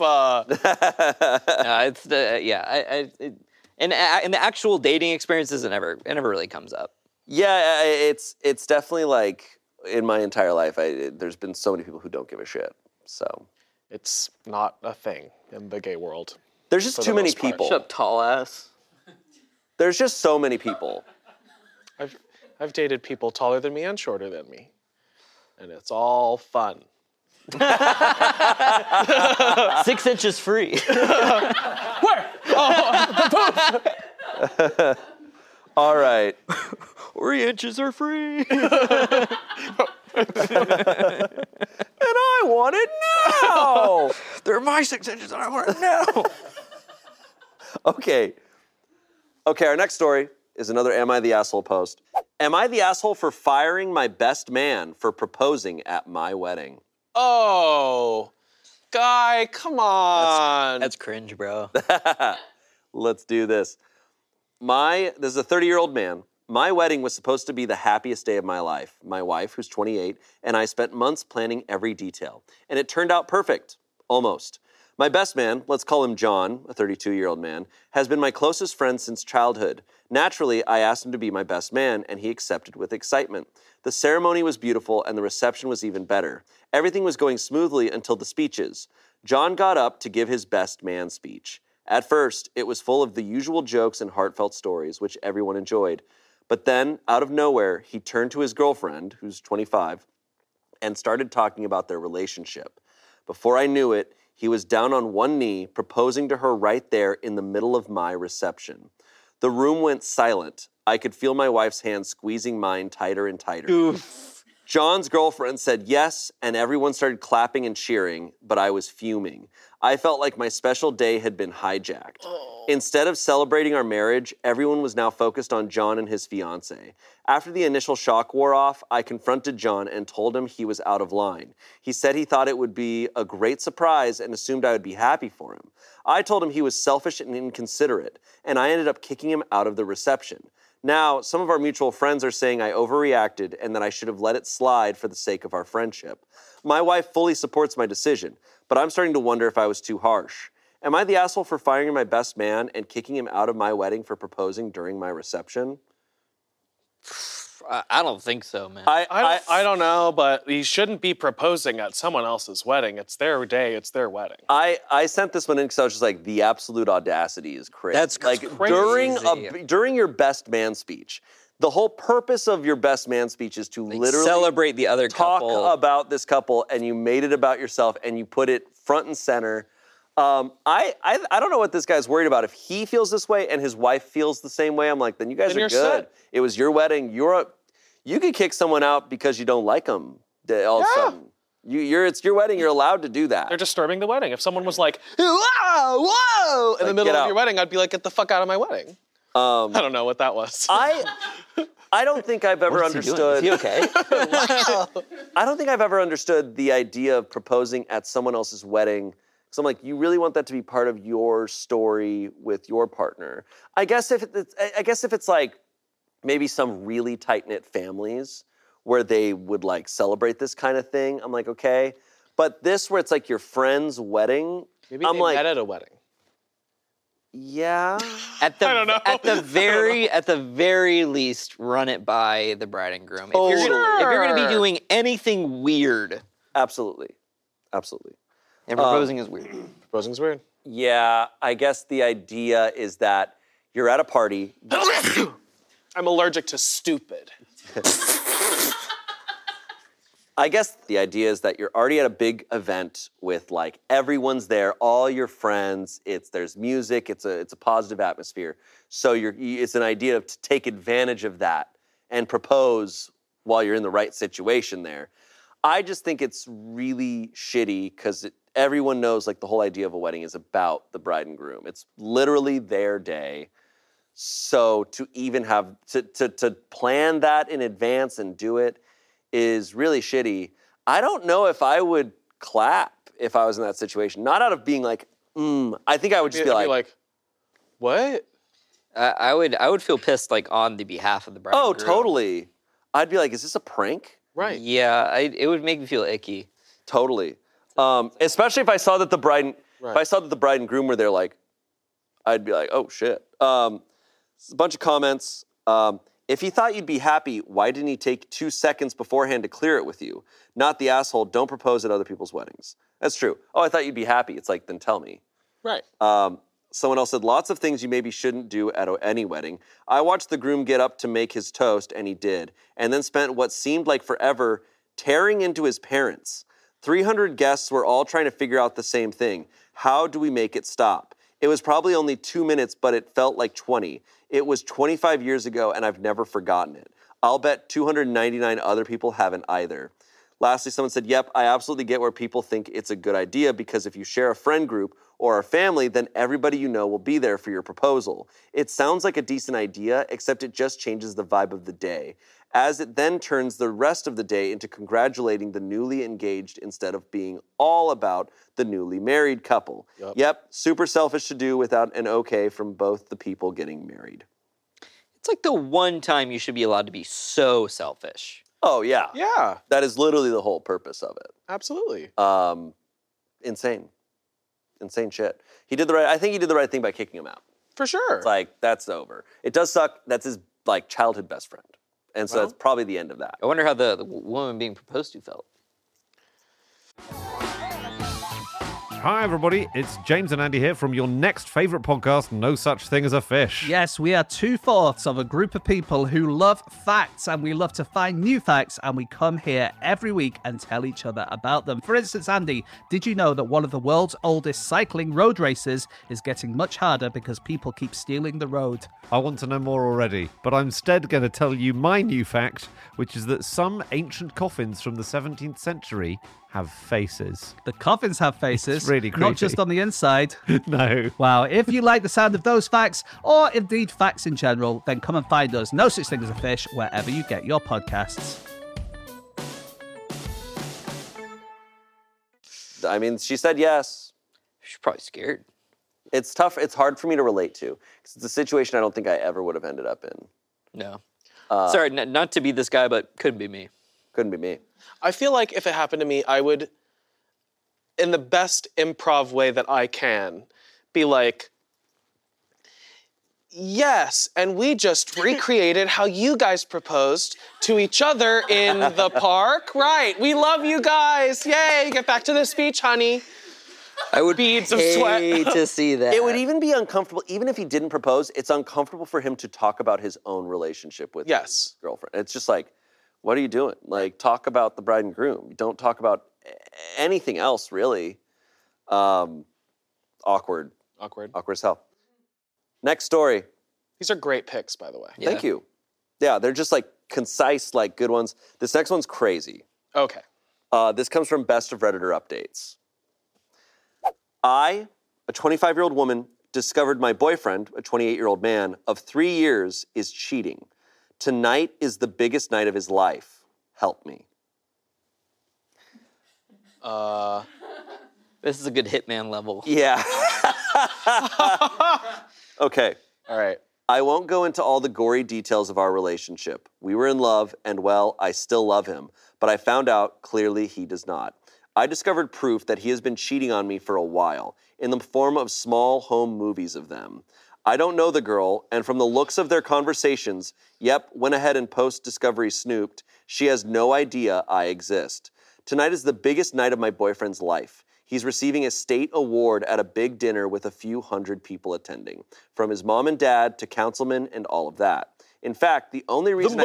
Speaker 5: It's the and the actual dating experiences it never really comes up.
Speaker 3: Yeah, it's definitely like in my entire life, there's been so many people who don't give a shit. So
Speaker 4: It's not a thing in the gay world.
Speaker 3: there's just
Speaker 4: For
Speaker 3: too
Speaker 4: the
Speaker 3: many
Speaker 4: most part.
Speaker 3: people.
Speaker 5: Shut up, tall ass.
Speaker 3: There's just so many people.
Speaker 4: I've dated people taller than me and shorter than me. And it's all fun.
Speaker 5: 6 inches free.
Speaker 4: Where?
Speaker 3: All right.
Speaker 5: 3 inches are free.
Speaker 3: And I want it now.
Speaker 5: They're my 6 inches and I want it now.
Speaker 3: Okay. Okay, our next story is another Am I the Asshole post. Am I the asshole for firing my best man for proposing at my wedding?
Speaker 4: Oh, guy, come on.
Speaker 5: That's cringe, bro.
Speaker 3: Let's do this. This is a 30-year-old man. My wedding was supposed to be the happiest day of my life. My wife, who's 28, and I spent months planning every detail. And it turned out perfect. Almost. My best man, let's call him John, a 32-year-old man, has been my closest friend since childhood. Naturally, I asked him to be my best man, and he accepted with excitement. The ceremony was beautiful, and the reception was even better. Everything was going smoothly until the speeches. John got up to give his best man speech. At first, it was full of the usual jokes and heartfelt stories, which everyone enjoyed. But then, out of nowhere, he turned to his girlfriend, who's 25, and started talking about their relationship. Before I knew it, he was down on one knee, proposing to her right there in the middle of my reception. The room went silent. I could feel my wife's hand squeezing mine tighter and tighter. Oof. John's girlfriend said yes, and everyone started clapping and cheering, but I was fuming. I felt like my special day had been hijacked. Instead of celebrating our marriage, everyone was now focused on John and his fiancée. After the initial shock wore off, I confronted John and told him he was out of line. He said he thought it would be a great surprise and assumed I would be happy for him. I told him he was selfish and inconsiderate, and I ended up kicking him out of the reception. Now, some of our mutual friends are saying I overreacted and that I should have let it slide for the sake of our friendship. My wife fully supports my decision, but I'm starting to wonder if I was too harsh. Am I the asshole for firing my best man and kicking him out of my wedding for proposing during my reception?
Speaker 5: I don't think so, man.
Speaker 4: I don't know, but he shouldn't be proposing at someone else's wedding. It's their day. It's their wedding.
Speaker 3: I sent this one in because I was just like, the absolute audacity is crazy.
Speaker 5: That's
Speaker 3: like
Speaker 5: crazy.
Speaker 3: during your best man speech. The whole purpose of your best man speech is to literally
Speaker 5: celebrate the other
Speaker 3: talk
Speaker 5: couple.
Speaker 3: about this couple, and you made it about yourself, and you put it front and center. I don't know what this guy's worried about. If he feels this way and his wife feels the same way, I'm like, then you guys are good.
Speaker 4: Set.
Speaker 3: It was your wedding. You could kick someone out because you don't like them. All of a sudden, it's your wedding. You're allowed to do that.
Speaker 4: They're disturbing the wedding. If someone was like, whoa, in the middle of your wedding, I'd be like, get the fuck out of my wedding. I don't know what that was.
Speaker 3: I don't think I've ever understood.
Speaker 5: Is he okay?
Speaker 3: I don't think I've ever understood the idea of proposing at someone else's wedding. So I'm like, you really want that to be part of your story with your partner. I guess if it's like maybe some really tight-knit families where they would like celebrate this kind of thing, I'm like, okay. But this where it's like your friend's wedding,
Speaker 4: Maybe
Speaker 3: I'm
Speaker 4: they
Speaker 3: like,
Speaker 4: met at a wedding.
Speaker 3: yeah.
Speaker 5: I don't
Speaker 4: know.
Speaker 5: At the very least, run it by the bride and groom.
Speaker 3: Oh,
Speaker 5: if you're gonna be doing anything weird,
Speaker 3: Absolutely.
Speaker 5: and proposing is weird.
Speaker 4: Proposing's weird.
Speaker 3: Yeah, I guess the idea is that you're at a party.
Speaker 4: I'm allergic to stupid.
Speaker 3: I guess the idea is that you're already at a big event with like everyone's there, all your friends. There's music. It's a positive atmosphere. So it's an idea to take advantage of that and propose while you're in the right situation there. I just think it's really shitty because everyone knows like the whole idea of a wedding is about the bride and groom. It's literally their day. So to even have to plan that in advance and do it is really shitty. I don't know if I would clap if I was in that situation. Not out of being like, I think I would just be like,
Speaker 4: what?
Speaker 5: I would feel pissed like on the behalf of the bride.
Speaker 3: oh,
Speaker 5: and groom.
Speaker 3: totally. I'd be like, is this a prank?
Speaker 4: Right.
Speaker 5: Yeah, it would make me feel icky.
Speaker 3: Totally. Especially if I saw that the bride and groom were there, like, I'd be like, oh shit. A bunch of comments. If he thought you'd be happy, why didn't he take 2 seconds beforehand to clear it with you? Not the asshole, don't propose at other people's weddings. That's true. Oh, I thought you'd be happy. It's like, then tell me.
Speaker 4: Right.
Speaker 3: Someone else said, lots of things you maybe shouldn't do at any wedding. I watched the groom get up to make his toast, and he did, and then spent what seemed like forever tearing into his parents. 300 guests were all trying to figure out the same thing. How do we make it stop? It was probably only 2 minutes, but it felt like 20. It was 25 years ago, and I've never forgotten it. I'll bet 299 other people haven't either. Lastly, someone said, yep, I absolutely get where people think it's a good idea because if you share a friend group or a family, then everybody you know will be there for your proposal. It sounds like a decent idea, except it just changes the vibe of the day, as it then turns the rest of the day into congratulating the newly engaged instead of being all about the newly married couple. Yep, super selfish to do without an okay from both the people getting married.
Speaker 5: It's like the one time you should be allowed to be so selfish.
Speaker 3: Oh, yeah.
Speaker 4: Yeah.
Speaker 3: That is literally the whole purpose of it.
Speaker 4: Absolutely.
Speaker 3: Insane shit. I think he did the right thing by kicking him out.
Speaker 4: For sure.
Speaker 3: It's like, that's over. It does suck. That's his like childhood best friend. And so that's probably the end of that.
Speaker 5: I wonder how the woman being proposed to felt.
Speaker 1: Hi, everybody. It's James and Andy here from your next favourite podcast, No Such Thing as a Fish.
Speaker 2: Yes, we are 2/4 of a group of people who love facts, and we love to find new facts, and we come here every week and tell each other about them. For instance, Andy, did you know that one of the world's oldest cycling road races is getting much harder because people keep stealing the road?
Speaker 1: I want to know more already, but I'm instead going to tell you my new fact, which is that some ancient coffins from the 17th century have faces.
Speaker 2: The coffins have faces.
Speaker 1: It's really creepy.
Speaker 2: Not just on the inside.
Speaker 1: No.
Speaker 2: Wow, if you like the sound of those facts, or indeed facts in general, then come and find us, No Such Thing as a Fish, wherever you get your podcasts.
Speaker 3: I mean, she said yes.
Speaker 5: She's probably scared.
Speaker 3: It's tough. It's hard for me to relate to because it's a situation I don't think I ever would have ended up in.
Speaker 5: No. Sorry, not to be this guy, but couldn't be me.
Speaker 3: Couldn't be me.
Speaker 4: I feel like if it happened to me, I would, in the best improv way that I can, be like, yes, and we just recreated how you guys proposed to each other in the park. Right, we love you guys. Yay, get back to the speech, honey.
Speaker 5: I would
Speaker 4: Beads of sweat.
Speaker 5: pay to see that.
Speaker 3: It would even be uncomfortable, even if he didn't propose, it's uncomfortable for him to talk about his own relationship with his girlfriend. It's just like, what are you doing? Like, talk about the bride and groom. Don't talk about anything else, really. Awkward.
Speaker 4: Awkward.
Speaker 3: Awkward as hell. Next story.
Speaker 4: These are great picks, by the way.
Speaker 5: Yeah.
Speaker 3: Thank you. Yeah, they're just like concise, like good ones. This next one's crazy.
Speaker 4: Okay.
Speaker 3: This comes from Best of Redditor Updates. I, a 25-year-old woman, discovered my boyfriend, a 28-year-old man, of 3 years, is cheating. Tonight is the biggest night of his life. Help me.
Speaker 5: This is a good Hitman level.
Speaker 3: Yeah. Okay.
Speaker 4: All right.
Speaker 3: I won't go into all the gory details of our relationship. We were in love, and well, I still love him, but I found out clearly he does not. I discovered proof that he has been cheating on me for a while, in the form of small home movies of them. I don't know the girl, and from the looks of their conversations, went ahead and post-discovery snooped, she has no idea I exist. Tonight is the biggest night of my boyfriend's life. He's receiving a state award at a big dinner with a few hundred people attending, from his mom and dad to councilmen and all of that. In fact, the only reason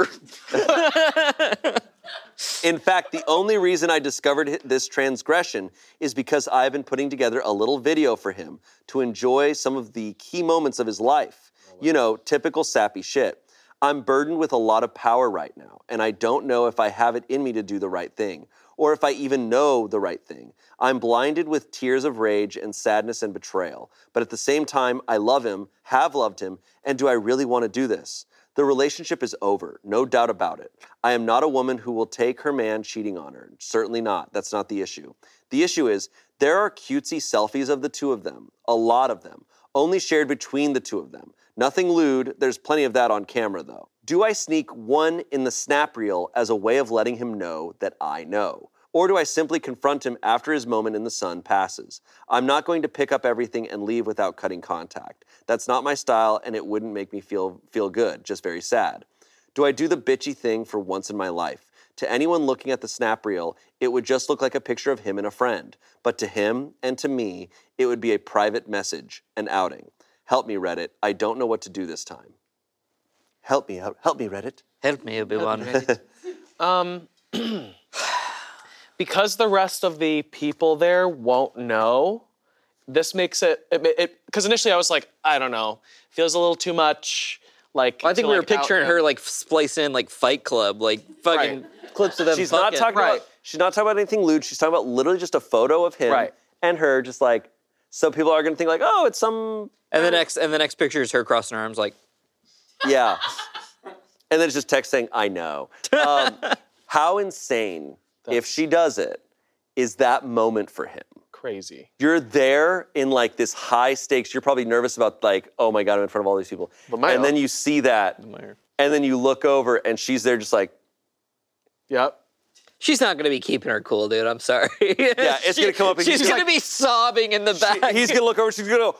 Speaker 3: I discovered this transgression is because I've been putting together a little video for him to enjoy some of the key moments of his life. You know, typical sappy shit. I'm burdened with a lot of power right now, and I don't know if I have it in me to do the right thing, or if I even know the right thing. I'm blinded with tears of rage and sadness and betrayal, but at the same time, I love him, have loved him, and do I really want to do this? The relationship is over, no doubt about it. I am not a woman who will take her man cheating on her. Certainly not. That's not the issue. The issue is, there are cutesy selfies of the two of them, a lot of them, only shared between the two of them. Nothing lewd, there's plenty of that on camera though. Do I sneak one in the snap reel as a way of letting him know that I know? Or do I simply confront him after his moment in the sun passes? I'm not going to pick up everything and leave without cutting contact. That's not my style, and it wouldn't make me feel good, just very sad. Do I do the bitchy thing for once in my life? To anyone looking at the snap reel, it would just look like a picture of him and a friend. But to him and to me, it would be a private message, an outing. Help me, Reddit. I don't know what to do this time. Help me, Reddit.
Speaker 5: Help me, Obi-Wan.
Speaker 4: Because the rest of the people there won't know, this makes it, because initially I was like, I don't know, feels a little too much, like.
Speaker 5: I think
Speaker 4: to,
Speaker 5: we were
Speaker 4: like, out
Speaker 5: picturing
Speaker 4: him.
Speaker 5: her like splicing in like Fight Club, like fucking clips of them.
Speaker 3: She's not talking
Speaker 4: Right.
Speaker 3: about. She's not talking about anything lewd. She's talking about literally just a photo of him
Speaker 4: Right.
Speaker 3: and her, just like. So people are gonna think like, oh, it's some.
Speaker 5: And the next picture is her crossing her arms, like.
Speaker 3: Yeah. And then it's just text saying, I know. How insane, if she does it, is that moment for him?
Speaker 4: Crazy.
Speaker 3: You're there in like this high stakes. You're probably nervous about like, oh my God, I'm in front of all these people. And then you see that, and then you look over and she's there just like.
Speaker 4: Yep.
Speaker 5: She's not gonna be keeping her cool, dude. I'm sorry.
Speaker 3: Yeah, it's gonna come up and
Speaker 5: she's gonna be sobbing in the back.
Speaker 3: He's gonna look over, she's gonna go,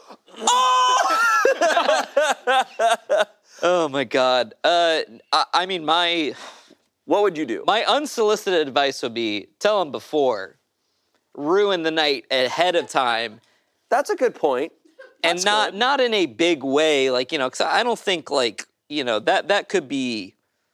Speaker 3: oh!
Speaker 5: Oh my God. I mean,
Speaker 3: What would you do?
Speaker 5: my unsolicited advice would be tell him before, ruin the night ahead of time,
Speaker 3: That's a good point.
Speaker 5: and not in a big way, like, you know, because I don't think like, you know, that could be.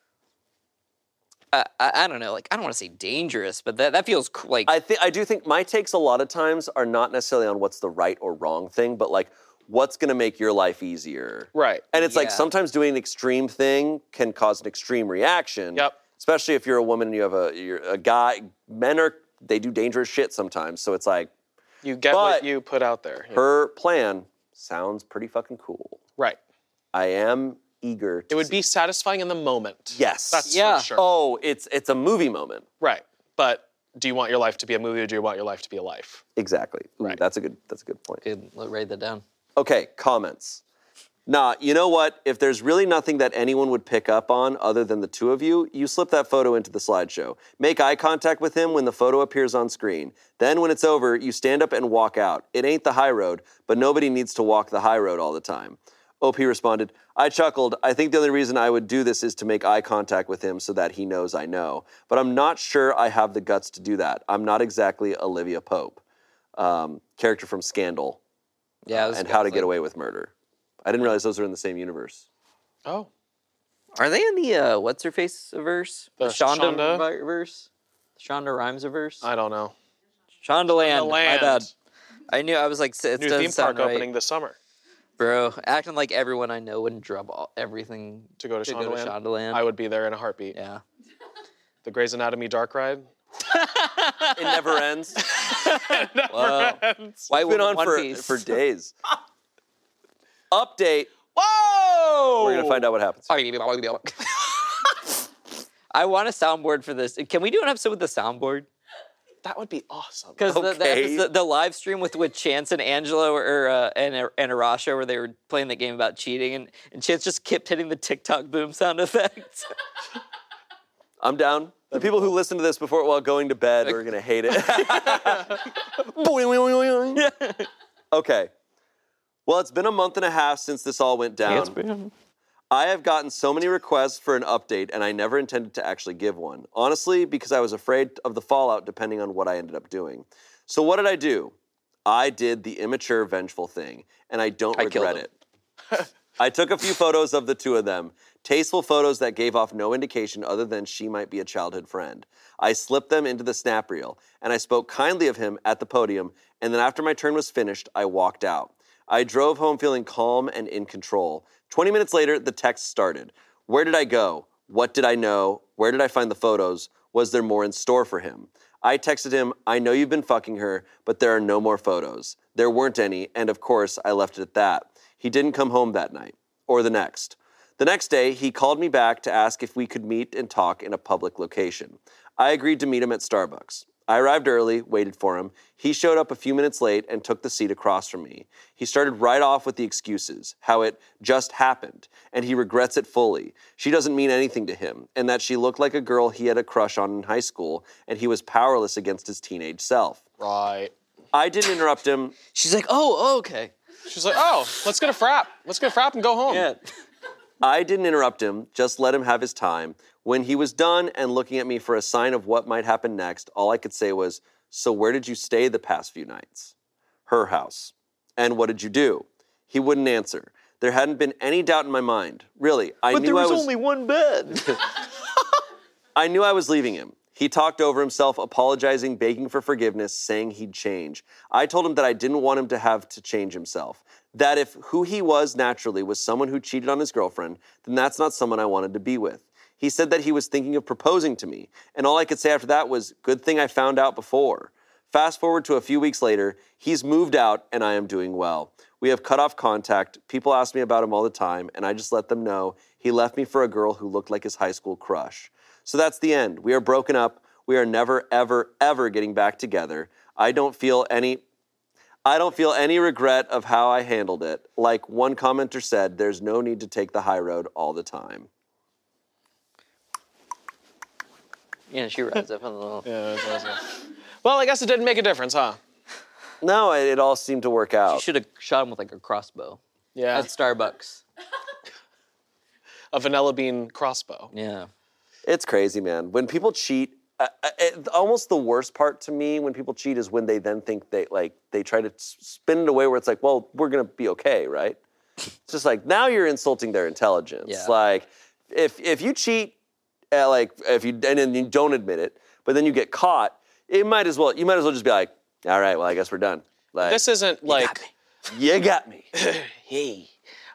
Speaker 5: I don't know, like, I don't want to say dangerous, but that feels like.
Speaker 3: I do think my takes a lot of times are not necessarily on what's the right or wrong thing, but like what's going to make your life easier.
Speaker 4: Right.
Speaker 3: And it's like
Speaker 5: Yeah.
Speaker 3: sometimes doing an extreme thing can cause an extreme reaction.
Speaker 4: Yep.
Speaker 3: Especially if you're a woman and you're a guy. They do dangerous shit sometimes. So it's like,
Speaker 4: You get what you put out there. Yeah.
Speaker 3: her plan sounds pretty fucking cool.
Speaker 4: Right.
Speaker 3: I am eager to
Speaker 4: It would
Speaker 3: see.
Speaker 4: be satisfying in the moment.
Speaker 3: Yes.
Speaker 4: That's
Speaker 5: Yeah.
Speaker 4: for sure.
Speaker 3: Oh, it's a movie moment.
Speaker 4: Right. But do you want your life to be a movie or do you want your life to be a life?
Speaker 3: Exactly. Ooh,
Speaker 4: Right.
Speaker 3: That's a good point.
Speaker 5: Good, write that down.
Speaker 3: Okay, comments. Nah, you know what? If there's really nothing that anyone would pick up on other than the two of you, you slip that photo into the slideshow. Make eye contact with him when the photo appears on screen. Then when it's over, you stand up and walk out. It ain't the high road, but nobody needs to walk the high road all the time. OP responded, I chuckled. I think the only reason I would do this is to make eye contact with him so that he knows I know. But I'm not sure I have the guts to do that. I'm not exactly Olivia Pope. Character from Scandal.
Speaker 5: Yeah.
Speaker 3: And How to Get Away with Murder. I didn't realize those are in the same universe.
Speaker 4: Oh.
Speaker 5: Are they in the what's her face verse?
Speaker 4: The
Speaker 5: Shonda
Speaker 4: Shonda?
Speaker 5: verse? Shonda Rhimes verse?
Speaker 4: I don't know.
Speaker 5: Shondaland. My
Speaker 4: Shondaland.
Speaker 5: bad. I knew. I was like, it
Speaker 4: New
Speaker 5: doesn't
Speaker 4: theme
Speaker 5: sound
Speaker 4: park
Speaker 5: right.
Speaker 4: opening this summer.
Speaker 5: Bro, acting like everyone I know wouldn't drop everything
Speaker 4: To go to Shondaland?
Speaker 5: Shondaland.
Speaker 4: I would be there in a heartbeat.
Speaker 5: Yeah.
Speaker 4: The Grey's Anatomy dark ride.
Speaker 3: It never ends.
Speaker 5: Wow. White
Speaker 3: Been
Speaker 5: Woman
Speaker 3: on
Speaker 5: One Piece.
Speaker 3: for days. Update.
Speaker 4: Whoa!
Speaker 3: We're gonna find out what happens.
Speaker 5: I want a soundboard for this. Can we do an episode with the soundboard?
Speaker 4: That would be awesome.
Speaker 5: Because
Speaker 3: Okay.
Speaker 5: the live stream with Chance and Angelo and Arasha where they were playing the game about cheating and Chance just kept hitting the TikTok boom sound effect.
Speaker 3: I'm down. The people who listen to this before while going to bed are gonna hate it. Okay. Well, it's been a month and a half since this all went down. I have gotten so many requests for an update, and I never intended to actually give one. Honestly, because I was afraid of the fallout depending on what I ended up doing. So what did I do? I did the immature, vengeful thing, and I don't regret it. I took a few photos of the two of them, tasteful photos that gave off no indication other than she might be a childhood friend. I slipped them into the snap reel, and I spoke kindly of him at the podium, and then after my turn was finished, I walked out. I drove home feeling calm and in control. 20 minutes later, the text started. Where did I go? What did I know? Where did I find the photos? Was there more in store for him? I texted him, I know you've been fucking her, but there are no more photos. There weren't any, and of course, I left it at that. He didn't come home that night, or the next. The next day, he called me back to ask if we could meet and talk in a public location. I agreed to meet him at Starbucks. I arrived early, waited for him. He showed up a few minutes late and took the seat across from me. He started right off with the excuses, how it just happened, and he regrets it fully. She doesn't mean anything to him, and that she looked like a girl he had a crush on in high school, and he was powerless against his teenage self.
Speaker 4: Right.
Speaker 3: I didn't interrupt him.
Speaker 5: She's like, oh, okay.
Speaker 4: She's like, oh, let's get a frap. Let's get a frap and go home.
Speaker 5: Yeah.
Speaker 3: I didn't interrupt him, just let him have his time. When he was done and looking at me for a sign of what might happen next, all I could say was, so where did you stay the past few nights? Her house. And what did you do? He wouldn't answer. There hadn't been any doubt in my mind. Really, I knew I was
Speaker 5: only one bed.
Speaker 3: I knew I was leaving him. He talked over himself, apologizing, begging for forgiveness, saying he'd change. I told him that I didn't want him to have to change himself. that if who he was naturally was someone who cheated on his girlfriend, then that's not someone I wanted to be with. He said that he was thinking of proposing to me, and all I could say after that was, good thing I found out before. Fast forward to a few weeks later, he's moved out and I am doing well. We have cut off contact. People ask me about him all the time, and I just let them know he left me for a girl who looked like his high school crush. So that's the end. We are broken up. We are never, ever, ever getting back together. I don't feel any regret of how I handled it. Like one commenter said, there's no need to take the high road all the time.
Speaker 5: Yeah, she rides up on the little...
Speaker 4: Yeah, that's awesome. Well, I guess it didn't make a difference, huh?
Speaker 3: No, it all seemed to work out.
Speaker 5: She should have shot him with like a crossbow.
Speaker 4: Yeah.
Speaker 5: At Starbucks.
Speaker 4: A vanilla bean crossbow.
Speaker 5: Yeah.
Speaker 3: It's crazy, man. When people cheat, almost the worst part to me when people cheat is when they then think they try to spin it away where it's like, well, we're gonna be okay, right? It's just like, now you're insulting their intelligence.
Speaker 5: Yeah.
Speaker 3: Like, if you cheat, and then you don't admit it, but then you get caught, you might as well just be like, all right, well, I guess we're done. Like,
Speaker 4: This isn't like...
Speaker 3: you got me.
Speaker 5: Hey.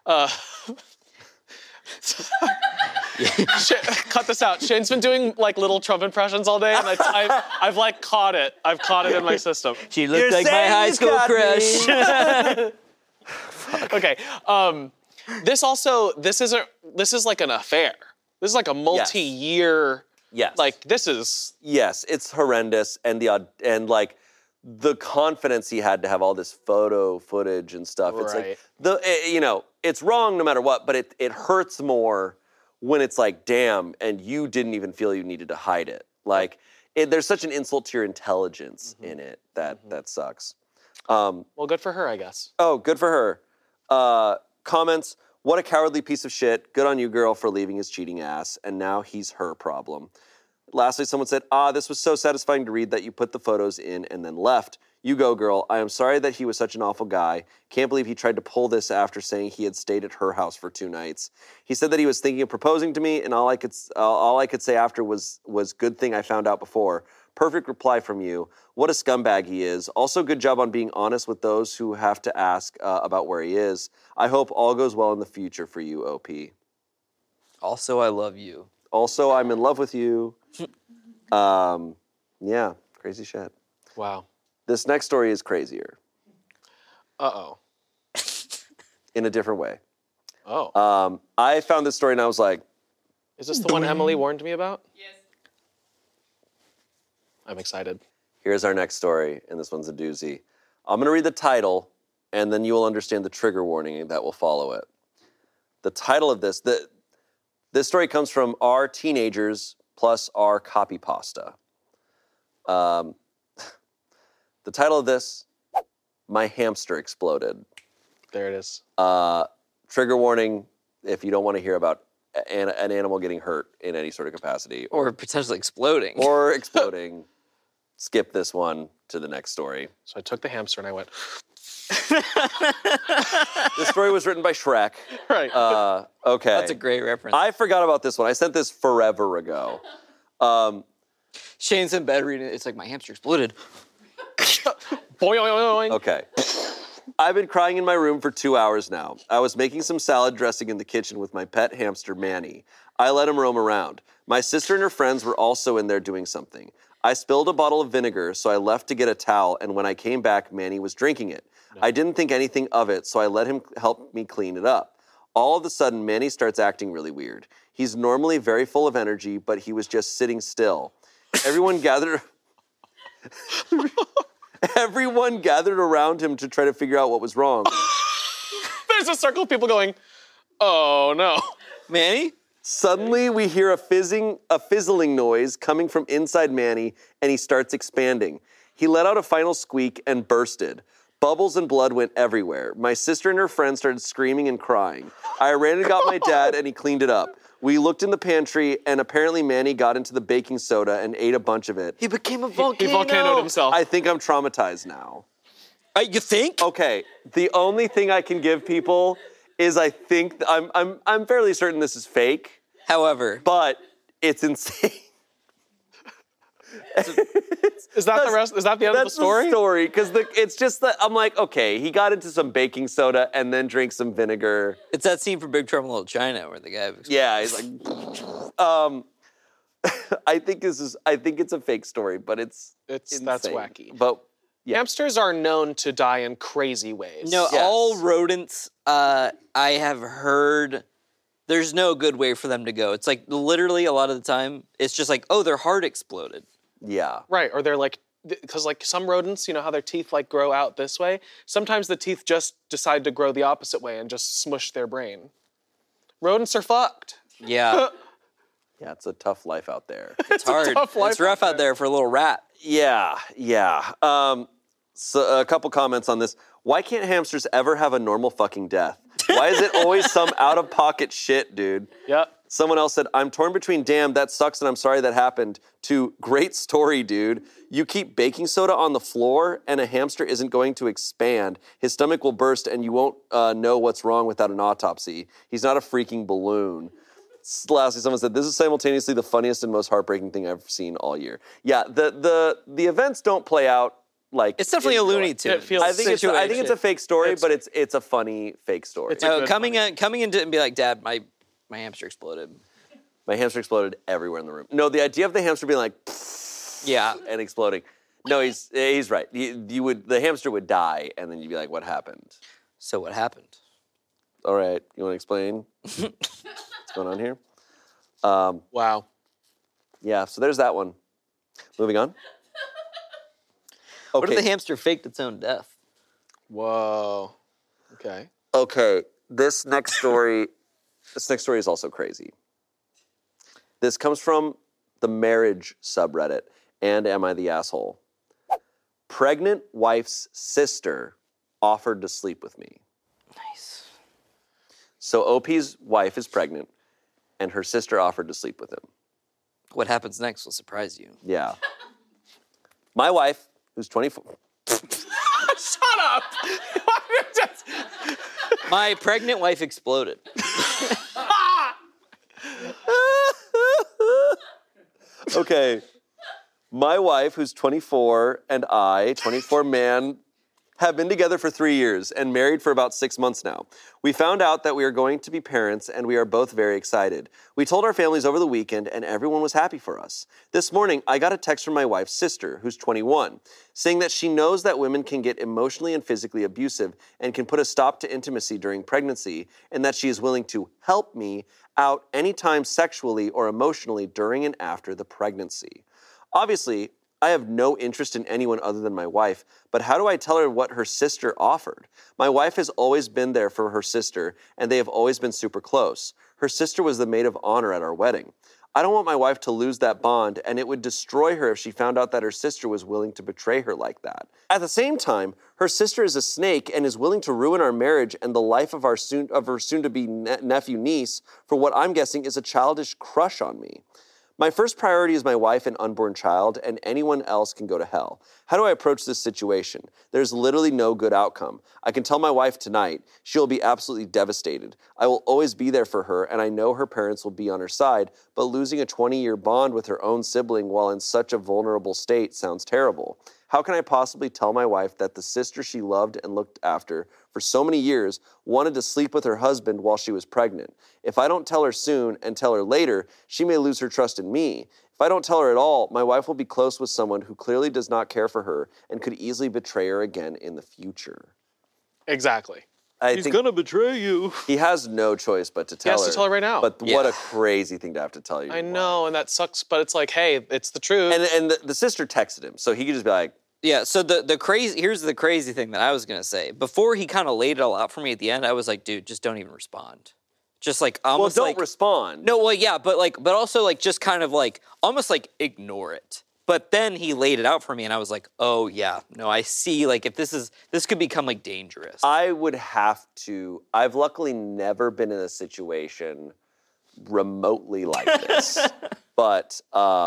Speaker 4: Cut this out. Shane's been doing like little Trump impressions all day, and I've like caught it. I've caught it in my system.
Speaker 5: She looked like my high school crush.
Speaker 4: Okay. This is like an affair. This is like a multi-year.
Speaker 3: Yes.
Speaker 4: Like this is.
Speaker 3: Yes, it's horrendous, and the confidence he had to have all this photo footage and stuff. It's
Speaker 4: Right.
Speaker 3: like it's wrong no matter what, but it hurts more when it's like, damn, and you didn't even feel you needed to hide it. Like there's such an insult to your intelligence in it that sucks.
Speaker 4: Well, good for her, I guess.
Speaker 3: Oh, good for her. Comments. What a cowardly piece of shit. Good on you, girl, for leaving his cheating ass. And now he's her problem. Lastly, someone said, this was so satisfying to read that you put the photos in and then left. You go, girl. I am sorry that he was such an awful guy. Can't believe he tried to pull this after saying he had stayed at her house for 2 nights. He said that he was thinking of proposing to me, and all I could say after was good thing I found out before. Perfect reply from you. What a scumbag he is. Also, good job on being honest with those who have to ask about where he is. I hope all goes well in the future for you, OP.
Speaker 5: Also, I love you.
Speaker 3: Also, I'm in love with you. Yeah, crazy shit.
Speaker 4: Wow.
Speaker 3: This next story is crazier.
Speaker 4: Uh-oh.
Speaker 3: In a different way.
Speaker 4: Oh.
Speaker 3: I found this story and I was like,
Speaker 4: Is this the one Emily warned me about?
Speaker 6: Yes.
Speaker 4: I'm excited.
Speaker 3: here's our next story, and this one's a doozy. I'm going to read the title, and then you will understand the trigger warning that will follow it. The title of this story comes from Our Teenagers plus Our Copy Pasta. The title of this, My Hamster Exploded.
Speaker 4: There it is.
Speaker 3: Trigger warning if you don't want to hear about an animal getting hurt in any sort of capacity.
Speaker 5: Or potentially exploding.
Speaker 3: Or exploding. Skip this one to the next story.
Speaker 4: So I took the hamster and I went,
Speaker 3: This story was written by Shrek.
Speaker 4: right.
Speaker 3: Okay.
Speaker 5: That's a great reference.
Speaker 3: I forgot about this one. I sent this forever ago.
Speaker 5: Shane's in bed reading it. It's like, my hamster exploded.
Speaker 4: Boing.
Speaker 3: Okay. I've been crying in my room for 2 hours now. I was making some salad dressing in the kitchen with my pet hamster, Manny. I let him roam around. My sister and her friends were also in there doing something. I spilled a bottle of vinegar, so I left to get a towel, and when I came back, Manny was drinking it. No. I didn't think anything of it, so I let him help me clean it up. All of a sudden, Manny starts acting really weird. He's normally very full of energy, but he was just sitting still. Everyone gathered around him to try to figure out what was wrong.
Speaker 4: There's a circle of people going, oh no.
Speaker 5: Manny?
Speaker 3: Suddenly, we hear a fizzling noise coming from inside Manny, and he starts expanding. He let out a final squeak and bursted. Bubbles and blood went everywhere. My sister and her friends started screaming and crying. I ran and got my dad, and he cleaned it up. We looked in the pantry, and apparently Manny got into the baking soda and ate a bunch of it.
Speaker 5: He became a volcano.
Speaker 4: He volcanoed himself.
Speaker 3: I think I'm traumatized now.
Speaker 5: You think?
Speaker 3: Okay, the only thing I can give people is I think I'm fairly certain this is fake.
Speaker 5: However,
Speaker 3: But it's insane.
Speaker 4: Is that the rest? Is that the end of the story?
Speaker 3: That's the story, because it's just that I'm like, okay, he got into some baking soda and then drank some vinegar.
Speaker 5: It's that scene from Big Trouble in Little China where the guy.
Speaker 3: Yeah, he's like, I think it's a fake story, but it's insane.
Speaker 4: That's wacky.
Speaker 3: But yeah.
Speaker 4: Hamsters are known to die in crazy ways.
Speaker 5: No,
Speaker 3: Yes.
Speaker 5: all rodents, I have heard, there's no good way for them to go. It's like literally a lot of the time, it's just like, oh, their heart exploded.
Speaker 3: Yeah.
Speaker 4: Right, or they're like, because like some rodents, you know how their teeth like grow out this way? Sometimes the teeth just decide to grow the opposite way and just smush their brain. Rodents are fucked.
Speaker 5: Yeah,
Speaker 3: Yeah, it's a tough life out there.
Speaker 5: it's hard.
Speaker 4: tough life
Speaker 5: It's rough out there for a little rat.
Speaker 3: Yeah. So a couple comments on this. Why can't hamsters ever have a normal fucking death? Why is it always some out-of-pocket shit, dude?
Speaker 4: Yep.
Speaker 3: Someone else said, I'm torn between damn, that sucks and I'm sorry that happened, to great story, dude. You keep baking soda on the floor and a hamster isn't going to expand. His stomach will burst and you won't know what's wrong without an autopsy. He's not a freaking balloon. Lastly, someone said, this is simultaneously the funniest and most heartbreaking thing I've seen all year. Yeah, the events don't play out like...
Speaker 5: It's definitely a Looney Tune.
Speaker 4: It feels
Speaker 3: I think it's a fake story, but it's a funny fake story.
Speaker 4: It's a good
Speaker 5: coming into and be like, Dad, my hamster exploded.
Speaker 3: My hamster exploded everywhere in the room. No, the idea of the hamster being like,
Speaker 5: Yeah.
Speaker 3: and exploding. No, he's right. The hamster would die, and then you'd be like, what happened?
Speaker 5: So what happened?
Speaker 3: All right, you want to explain what's going on here?
Speaker 4: Wow.
Speaker 3: Yeah, so there's that one. Moving on.
Speaker 5: What if the hamster faked its own death?
Speaker 4: Whoa. Okay.
Speaker 3: Okay, this next story is also crazy. This comes from the marriage subreddit, and Am I the Asshole? Pregnant wife's sister offered to sleep with me.
Speaker 5: Nice.
Speaker 3: So OP's wife is pregnant, and her sister offered to sleep with him.
Speaker 5: What happens next will surprise you.
Speaker 3: Yeah. My wife, who's 24...
Speaker 4: Shut up!
Speaker 5: My pregnant wife exploded.
Speaker 3: Okay. My wife, who's 24, and I, 24 man, have been together for 3 years and married for about 6 months now. We found out that we are going to be parents, and we are both very excited. We told our families over the weekend, and everyone was happy for us. This morning, I got a text from my wife's sister, who's 21, saying that she knows that women can get emotionally and physically abusive and can put a stop to intimacy during pregnancy, and that she is willing to help me out anytime sexually or emotionally during and after the pregnancy. Obviously, I have no interest in anyone other than my wife, but how do I tell her what her sister offered? My wife has always been there for her sister, and they have always been super close. Her sister was the maid of honor at our wedding. I don't want my wife to lose that bond, and it would destroy her if she found out that her sister was willing to betray her like that. At the same time, her sister is a snake and is willing to ruin our marriage and the life of her soon-to-be nephew-niece for what I'm guessing is a childish crush on me. My first priority is my wife and unborn child, and anyone else can go to hell. How do I approach this situation? There's literally no good outcome. I can tell my wife tonight. She'll be absolutely devastated. I will always be there for her, and I know her parents will be on her side, but losing a 20-year bond with her own sibling while in such a vulnerable state sounds terrible. How can I possibly tell my wife that the sister she loved and looked after for so many years wanted to sleep with her husband while she was pregnant? If I don't tell her soon and tell her later, she may lose her trust in me. If I don't tell her at all, my wife will be close with someone who clearly does not care for her and could easily betray her again in the future.
Speaker 4: Exactly.
Speaker 3: He's gonna betray you. He has no choice but to tell her.
Speaker 4: He has to tell her right now.
Speaker 3: But what a crazy thing to have to tell you.
Speaker 4: I know, and that sucks, but it's like, hey, it's the truth.
Speaker 3: And the sister texted him, so he could just be like,
Speaker 5: Yeah, so here's the crazy thing that I was gonna say. Before he kind of laid it all out for me at the end, I was like, dude, just don't even respond. Just like almost
Speaker 3: well, don't respond.
Speaker 5: No, well, yeah, but also like just kind of like almost like ignore it. But then he laid it out for me, and I was like, oh yeah, no, I see. Like if this could become like dangerous.
Speaker 3: I would have to. I've luckily never been in a situation remotely like this, but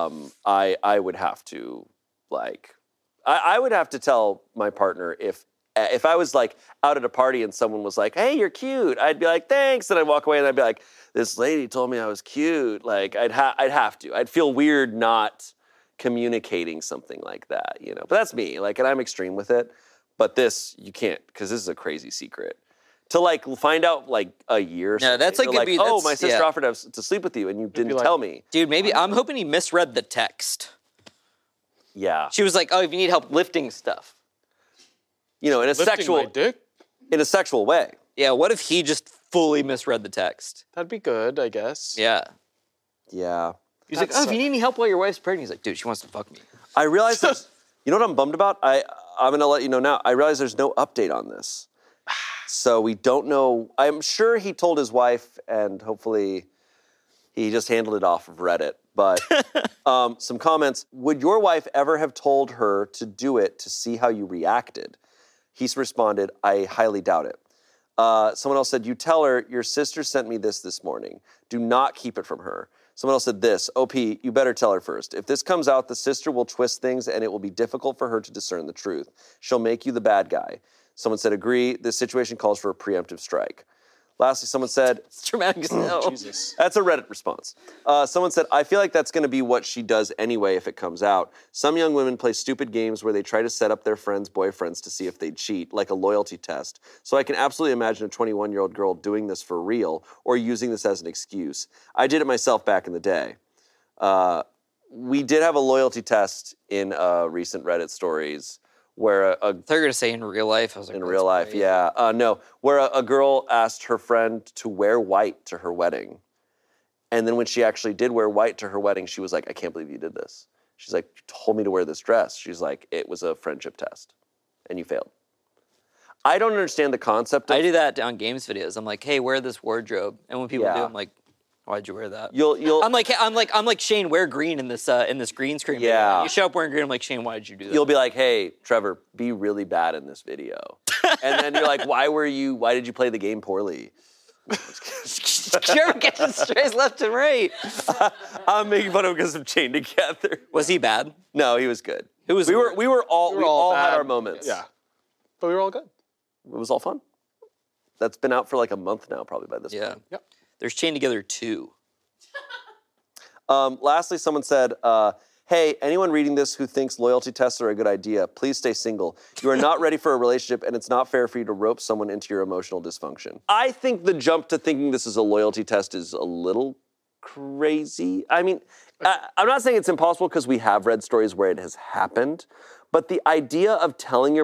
Speaker 3: I would have to like. I would have to tell my partner if I was like out at a party and someone was like, "Hey, you're cute," I'd be like, "Thanks," and I'd walk away and I'd be like, "This lady told me I was cute." Like I'd have to. I'd feel weird not communicating something like that, But that's me, and I'm extreme with it. But this, you can't, because this is a crazy secret. To find out a year.
Speaker 5: No, that's
Speaker 3: You're my sister
Speaker 5: yeah.
Speaker 3: offered to sleep with you, and you didn't tell me.
Speaker 5: Dude, maybe I'm hoping he misread the text.
Speaker 3: Yeah.
Speaker 5: She was like, "Oh, if you need help lifting stuff."
Speaker 3: In a
Speaker 4: Lifting
Speaker 3: sexual
Speaker 4: my dick?
Speaker 3: in a sexual way.
Speaker 5: Yeah, what if he just fully misread the text?
Speaker 4: That'd be good, I guess.
Speaker 5: Yeah.
Speaker 3: Yeah.
Speaker 5: He's like, "Oh, if you need any help while your wife's pregnant," he's like, "Dude, she wants to fuck me."
Speaker 3: I realize you know what I'm bummed about? I'm gonna let you know now. I realize there's no update on this. So we don't know. I'm sure he told his wife, and hopefully he just handled it off of Reddit. But some comments. Would your wife ever have told her to do it to see how you reacted? He's responded, I highly doubt it. Someone else said, you tell her, your sister sent me this morning. Do not keep it from her. Someone else said this, OP, you better tell her first. If this comes out, the sister will twist things and it will be difficult for her to discern the truth. She'll make you the bad guy. Someone said, agree, this situation calls for a preemptive strike. Lastly, someone said...
Speaker 5: It's dramatic as hell.
Speaker 4: Jesus.
Speaker 3: That's a Reddit response. Someone said, I feel like that's going to be what she does anyway if it comes out. Some young women play stupid games where they try to set up their friends' boyfriends to see if they'd cheat, like a loyalty test. So I can absolutely imagine a 21-year-old girl doing this for real or using this as an excuse. I did it myself back in the day. We did have a loyalty test in recent Reddit stories where
Speaker 5: I thought you were going to say in real life. I was like,
Speaker 3: in real life,
Speaker 5: crazy.
Speaker 3: yeah. No, where a girl asked her friend to wear white to her wedding. And then when she actually did wear white to her wedding, she was like, I can't believe you did this. She's like, you told me to wear this dress. She's like, it was a friendship test and you failed. I don't understand the concept of...
Speaker 5: I do that on games videos. I'm like, hey, wear this wardrobe. And when people do, I'm like, why'd you wear that?
Speaker 3: You'll
Speaker 5: I'm like Shane, wear green in this green screen video.
Speaker 3: Yeah.
Speaker 5: You show up wearing green, I'm like, Shane, why did you do that?
Speaker 3: You'll be like, hey, Trevor, be really bad in this video. And then you're like, why did you play the game poorly?
Speaker 5: Trevor gets strays left and right.
Speaker 3: I'm making fun of him because of Chained Together.
Speaker 5: Was he bad?
Speaker 3: No, he was good.
Speaker 5: Who was
Speaker 3: we all had
Speaker 4: bad.
Speaker 3: our moments.
Speaker 4: Yeah. But we were all good.
Speaker 3: It was all fun. That's been out for like a month now, probably by this
Speaker 5: Yeah.
Speaker 3: point.
Speaker 4: Yep.
Speaker 5: There's Chained Together 2.
Speaker 3: Lastly, someone said, hey, anyone reading this who thinks loyalty tests are a good idea, please stay single. You are not ready for a relationship, and it's not fair for you to rope someone into your emotional dysfunction. I think the jump to thinking this is a loyalty test is a little crazy. I mean, I'm not saying it's impossible because we have read stories where it has happened, but the idea of telling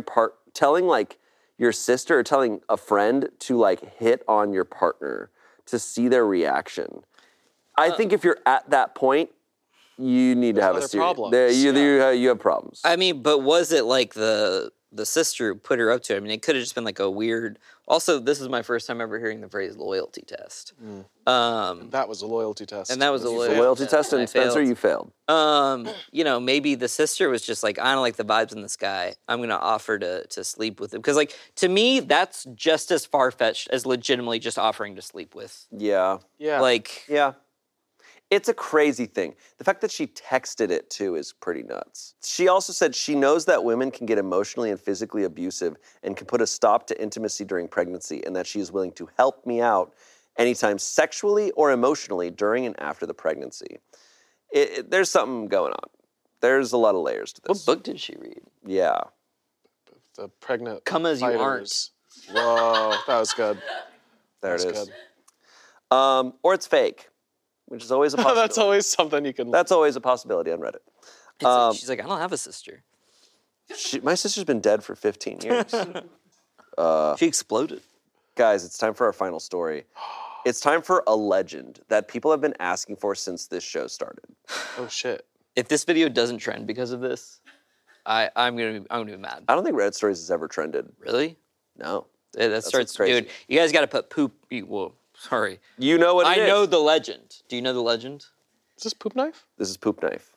Speaker 3: your sister or telling a friend to hit on your partner to see their reaction. I think if you're at that point, you need to have a serious
Speaker 4: problems.
Speaker 3: You have problems.
Speaker 5: I mean, but was it like the sister who put her up to it? I mean, it could have just been like a weird... Also, this is my first time ever hearing the phrase loyalty test.
Speaker 4: That was a loyalty test.
Speaker 5: And that was a
Speaker 3: loyalty test, and Spencer, you failed.
Speaker 5: Maybe the sister was just like, I don't like the vibes in this guy. I'm going to offer to sleep with him. Because, to me, that's just as far-fetched as legitimately just offering to sleep with.
Speaker 3: Yeah.
Speaker 4: Yeah.
Speaker 3: Yeah. It's a crazy thing. The fact that she texted it, too, is pretty nuts. She also said she knows that women can get emotionally and physically abusive and can put a stop to intimacy during pregnancy, and that she is willing to help me out anytime sexually or emotionally during and after the pregnancy. There's something going on. There's a lot of layers to this.
Speaker 5: What book did she read?
Speaker 3: Yeah.
Speaker 4: The pregnant
Speaker 5: Come as you
Speaker 4: fighters. Whoa, that was good.
Speaker 3: There it
Speaker 4: That's
Speaker 3: is.
Speaker 4: good.
Speaker 3: Or it's fake, which is always a possibility.
Speaker 4: That's always something you can...
Speaker 3: That's always a possibility on Reddit.
Speaker 5: She's like, I don't have a sister.
Speaker 3: My sister's been dead for 15 years.
Speaker 5: She exploded.
Speaker 3: Guys, it's time for our final story. It's time for a legend that people have been asking for since this show started.
Speaker 4: Oh, shit.
Speaker 5: If this video doesn't trend because of this, I'm gonna be mad.
Speaker 3: I don't think Reddit Stories has ever trended.
Speaker 5: Really?
Speaker 3: No.
Speaker 5: That starts,
Speaker 3: what's crazy.
Speaker 5: dude. You guys got to put poop. Whoa, sorry.
Speaker 3: You know what it is.
Speaker 5: I know the legend. Do you know the legend?
Speaker 4: Is this Poop Knife?
Speaker 3: This is Poop Knife.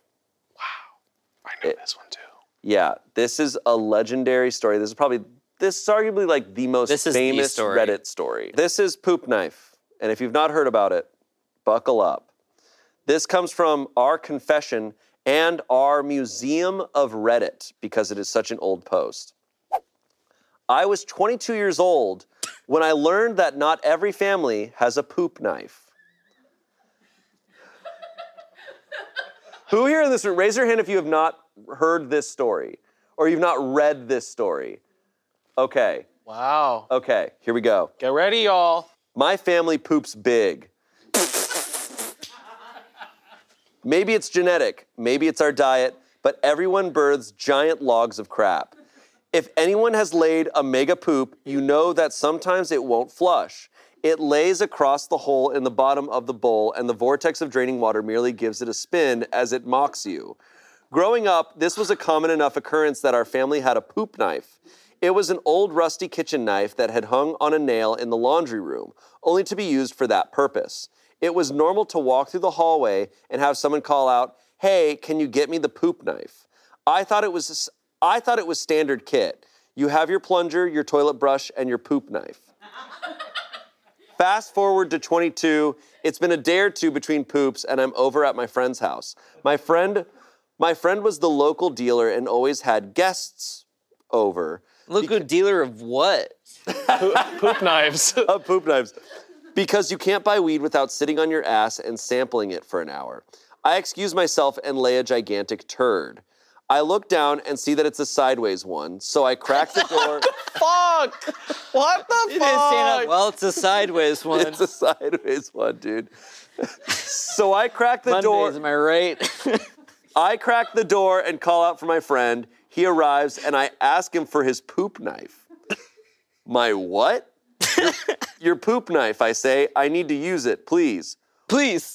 Speaker 4: I know this one, too.
Speaker 3: Yeah, this is a legendary story. This is arguably the most
Speaker 5: This is the
Speaker 3: famous
Speaker 5: story.
Speaker 3: Reddit story. This is Poop Knife. And if you've not heard about it, buckle up. This comes from our confession and our Museum of Reddit because it is such an old post. I was 22 years old when I learned that not every family has a poop knife. Who here in this room, raise your hand if you have not heard this story or you've not read this story. Okay.
Speaker 4: Wow.
Speaker 3: Okay, here we go.
Speaker 4: Get ready, y'all.
Speaker 3: My family poops big. Maybe it's genetic, maybe it's our diet, but everyone births giant logs of crap. If anyone has laid a mega poop, you know that sometimes it won't flush. It lays across the hole in the bottom of the bowl, and the vortex of draining water merely gives it a spin as it mocks you. Growing up, this was a common enough occurrence that our family had a poop knife. It was an old rusty kitchen knife that had hung on a nail in the laundry room, only to be used for that purpose. It was normal to walk through the hallway and have someone call out, "Hey, can you get me the poop knife?" I thought it was standard kit. You have your plunger, your toilet brush, and your poop knife. Fast forward to 22, it's been a day or two between poops and I'm over at my friend's house. My friend was the local dealer and always had guests over.
Speaker 5: Local dealer of what?
Speaker 4: Poop knives.
Speaker 3: Of poop knives. Because you can't buy weed without sitting on your ass and sampling it for an hour. I excuse myself and lay a gigantic turd. I look down and see that it's a sideways one, so I crack the door.
Speaker 4: Fuck! What the
Speaker 5: You didn't stand
Speaker 4: fuck?
Speaker 5: up. Well, it's a sideways one.
Speaker 3: It's a sideways one, dude. So I crack the door.
Speaker 5: Mondays, am I right?
Speaker 3: I crack the door and call out for my friend. He arrives and I ask him for his poop knife. My what? Your poop knife, I say. I need to use it, please.
Speaker 5: Please.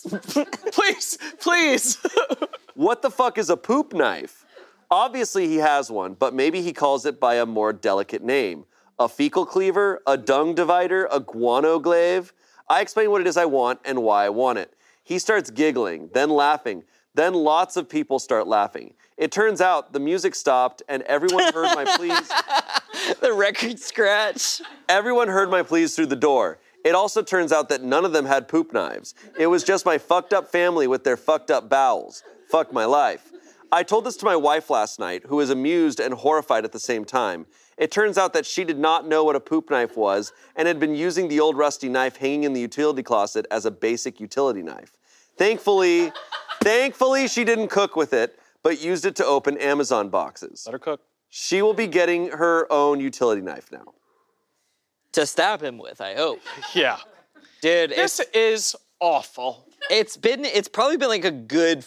Speaker 4: Please.
Speaker 3: What the fuck is a poop knife? Obviously he has one, but maybe he calls it by a more delicate name. A fecal cleaver, a dung divider, a guano glaive. I explain what it is I want and why I want it. He starts giggling, then laughing. Then lots of people start laughing. It turns out the music stopped and everyone heard my pleas.
Speaker 5: The record scratch.
Speaker 3: Everyone heard my pleas through the door. It also turns out that none of them had poop knives. It was just my fucked up family with their fucked up bowels. Fuck my life. I told this to my wife last night, who was amused and horrified at the same time. It turns out that she did not know what a poop knife was and had been using the old rusty knife hanging in the utility closet as a basic utility knife. Thankfully, she didn't cook with it, but used it to open Amazon boxes.
Speaker 4: Let her cook.
Speaker 3: She will be getting her own utility knife now.
Speaker 5: To stab him with, I hope.
Speaker 4: Yeah.
Speaker 5: Dude,
Speaker 4: This is awful.
Speaker 5: it's probably been like a good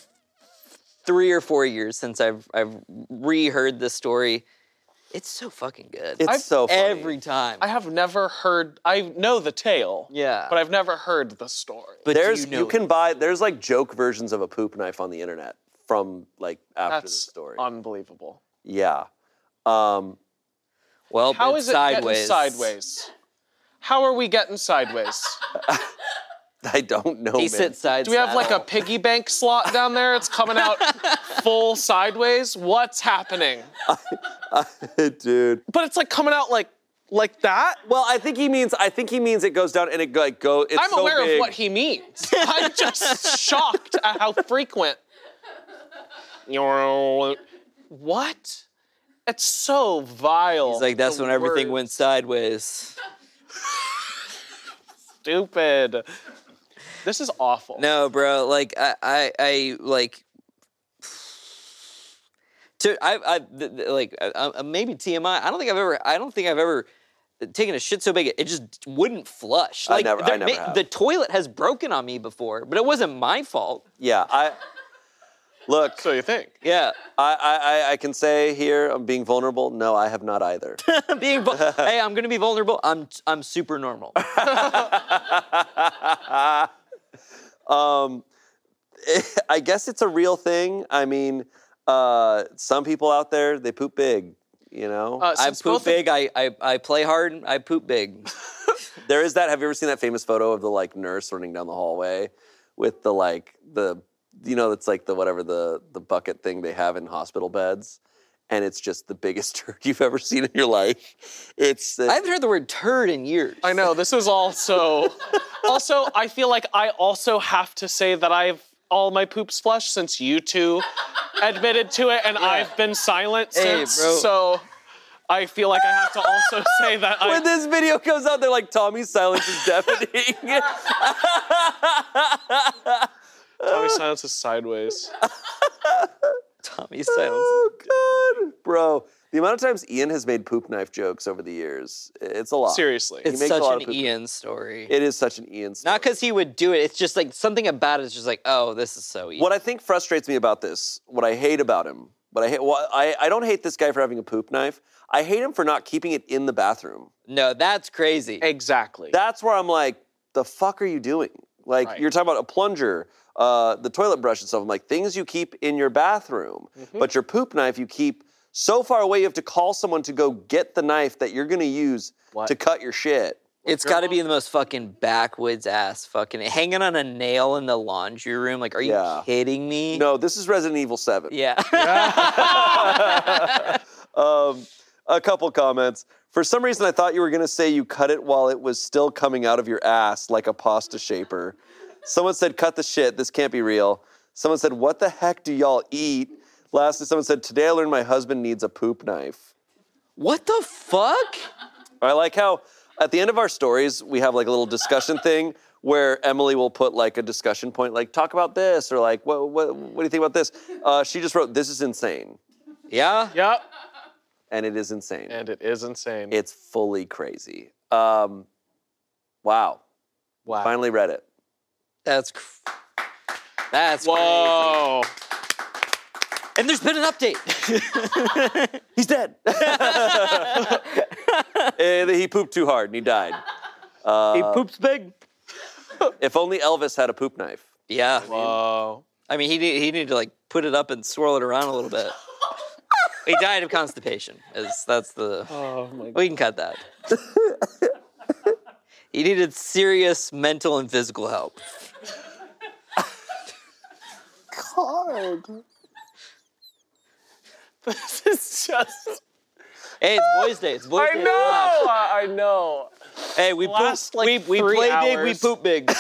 Speaker 5: 3 or 4 years since I've reheard this story. It's so fucking good.
Speaker 3: It's so funny.
Speaker 5: Every time.
Speaker 4: I have never heard, I know the tale.
Speaker 5: Yeah.
Speaker 4: But I've never heard the story.
Speaker 5: But
Speaker 3: There's
Speaker 5: do you know
Speaker 3: can buy there's like joke versions of a poop knife on the internet from like after the
Speaker 4: That's
Speaker 3: story.
Speaker 4: unbelievable.
Speaker 3: Yeah.
Speaker 5: well,
Speaker 4: How
Speaker 5: it's
Speaker 4: is it
Speaker 5: sideways.
Speaker 4: getting sideways? How are we getting sideways?
Speaker 3: I don't know, man.
Speaker 5: Decent side
Speaker 4: Do we have like a
Speaker 5: saddle.
Speaker 4: piggy bank slot down there? It's coming out full sideways? What's happening?
Speaker 3: Dude.
Speaker 4: But it's like coming out like that?
Speaker 3: Well, I think he means it goes down and it like go. It's
Speaker 4: I'm
Speaker 3: so
Speaker 4: aware
Speaker 3: big.
Speaker 4: of what he means. I'm just shocked at how frequent. What? It's so vile.
Speaker 5: He's like, that's
Speaker 4: the
Speaker 5: when everything
Speaker 4: word.
Speaker 5: went sideways.
Speaker 4: Stupid. This is awful.
Speaker 5: No, bro. Like I like. Maybe TMI. I don't think I've ever taken a shit so big it just wouldn't flush.
Speaker 3: I
Speaker 5: Like
Speaker 3: never have.
Speaker 5: the toilet has broken on me before, but it wasn't my fault.
Speaker 3: Yeah, look.
Speaker 4: So you think?
Speaker 5: Yeah.
Speaker 3: I can say here, I'm being vulnerable. No, I have not either.
Speaker 5: Hey, I'm gonna be vulnerable. I'm super normal.
Speaker 3: I guess it's a real thing. I mean, some people out there, they poop big, you know?
Speaker 5: I
Speaker 4: Since
Speaker 5: poop
Speaker 4: both of-
Speaker 5: big. I play hard. I poop big.
Speaker 3: There is that. Have you ever seen that famous photo of the like nurse running down the hallway with the like it's like the bucket thing they have in hospital beds, and it's just the biggest turd you've ever seen in your life. It's
Speaker 5: I haven't heard the word turd in years.
Speaker 4: I know, this is also... Also, I feel like I also have to say that all my poops flushed since you two admitted to it, and I've been silent
Speaker 5: Hey,
Speaker 4: since,
Speaker 5: bro.
Speaker 4: so I feel like I have to also say that
Speaker 3: when this video comes out, they're like, Tommy's silence is deafening.
Speaker 4: Tommy silence is sideways.
Speaker 5: Tommy silence.
Speaker 3: Oh, God. Bro, the amount of times Ian has made poop knife jokes over the years, it's a lot.
Speaker 4: Seriously.
Speaker 5: It's
Speaker 3: makes a lot
Speaker 5: such
Speaker 3: of
Speaker 5: an
Speaker 3: poop
Speaker 5: Ian story.
Speaker 3: It is such an Ian story.
Speaker 5: Not because he would do it. It's just like something about it is just like, oh, this is so Ian.
Speaker 3: What I think frustrates me about this, what I hate about him, I don't hate this guy for having a poop knife. I hate him for not keeping it in the bathroom.
Speaker 5: No, that's crazy.
Speaker 4: Exactly.
Speaker 3: That's where I'm like, the fuck are you doing? Like,
Speaker 4: Right.
Speaker 3: you're talking about a plunger, the toilet brush and stuff. I'm like, things you keep in your bathroom, but your poop knife you keep so far away you have to call someone to go get the knife that you're gonna use to cut your shit.
Speaker 5: It's got to be the most fucking backwoods ass fucking hanging on a nail in the laundry room. Like, are you kidding me?
Speaker 3: No, this is Resident Evil 7.
Speaker 5: Yeah.
Speaker 3: A couple comments. For some reason, I thought you were going to say you cut it while it was still coming out of your ass like a pasta shaper. Someone said, cut the shit. This can't be real. Someone said, what the heck do y'all eat? Lastly, someone said, today I learned my husband needs a poop knife.
Speaker 5: What the fuck?
Speaker 3: I like how at the end of our stories, we have like a little discussion thing where Emily will put like a discussion point, like talk about this, or like, what do you think about this? She just wrote, this is insane.
Speaker 5: Yeah?
Speaker 4: Yep.
Speaker 3: And it is insane.
Speaker 4: And it is insane.
Speaker 3: It's fully crazy. Wow.
Speaker 4: Wow.
Speaker 3: Finally read it.
Speaker 5: That's
Speaker 4: Whoa.
Speaker 5: crazy. And there's been an update.
Speaker 3: He's dead. He pooped too hard and he died.
Speaker 5: He poops big.
Speaker 3: If only Elvis had a poop knife.
Speaker 5: Yeah.
Speaker 4: Whoa.
Speaker 5: I mean, he needed to like put it up and swirl it around a little bit. He died of constipation. That's the.
Speaker 4: Oh my God.
Speaker 5: We can cut that. He needed serious mental and physical help.
Speaker 3: God.
Speaker 4: This is just.
Speaker 5: Hey, it's Boys Day. It's Boys Day.
Speaker 4: I know.
Speaker 5: Hey, we
Speaker 4: Last,
Speaker 5: poop.
Speaker 4: like,
Speaker 5: we
Speaker 4: 3
Speaker 5: play big. We
Speaker 4: hours.
Speaker 5: poop big.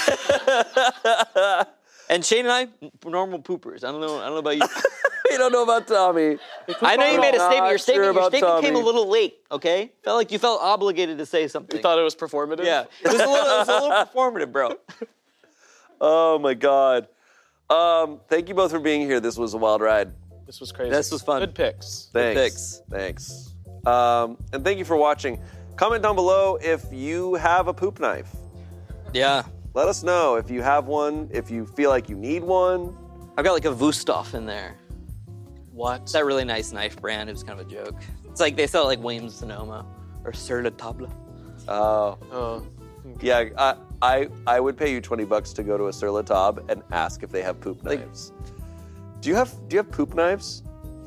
Speaker 5: And Shane and I, normal poopers. I don't know about you.
Speaker 3: You don't know about Tommy.
Speaker 5: I know you made a statement. Your statement,
Speaker 3: Not sure about
Speaker 5: came a
Speaker 3: Tommy.
Speaker 5: little late. Okay, felt like you felt obligated to say something.
Speaker 4: You thought it was performative?
Speaker 5: Yeah, it was a little performative, bro.
Speaker 3: Oh my God. Thank you both for being here. This was a wild ride.
Speaker 4: This was crazy.
Speaker 5: This was fun.
Speaker 4: Good picks.
Speaker 3: Thanks. And thank you for watching. Comment down below if you have a poop knife.
Speaker 5: Yeah,
Speaker 3: Let us know if you have one, if you feel like you need one.
Speaker 5: I've got like a Wusthof in there.
Speaker 4: What?
Speaker 5: It's that really nice knife brand. It was kind of a joke. It's like they sell it like Williams Sonoma or Sur La Table.
Speaker 4: Oh.
Speaker 3: Yeah, I would pay you $20 to go to a Sur La Table and ask if they have poop knives. Do you have poop knives?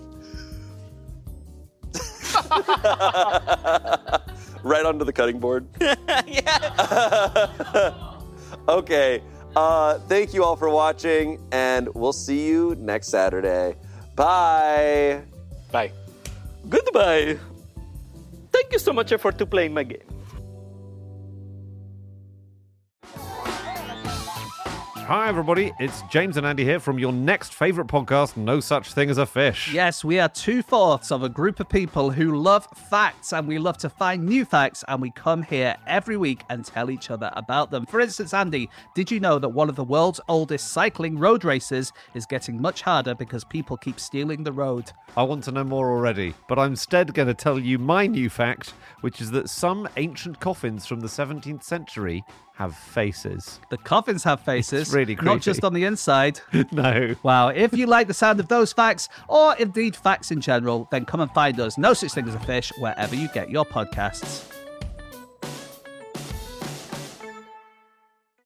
Speaker 3: Right onto the cutting board.
Speaker 5: Yeah.
Speaker 3: Okay. Thank you all for watching, and we'll see you next Saturday. Bye.
Speaker 4: Bye.
Speaker 5: Goodbye. Thank you so much for playing my game.
Speaker 1: Hi, everybody. It's James and Andy here from your next favourite podcast, No Such Thing as a Fish.
Speaker 2: Yes, we are 2/4 of a group of people who love facts, and we love to find new facts, and we come here every week and tell each other about them. For instance, Andy, did you know that one of the world's oldest cycling road races is getting much harder because people keep stealing the road?
Speaker 1: I want to know more already, but I'm instead going to tell you my new fact, which is that some ancient coffins from the 17th century have faces.
Speaker 2: The coffins have faces,
Speaker 1: It's really
Speaker 2: not
Speaker 1: creepy.
Speaker 2: just on the inside.
Speaker 1: No.
Speaker 2: Wow, if you like the sound of those facts, or indeed facts in general, then come and find us, No Such Thing as a Fish, wherever you get your podcasts.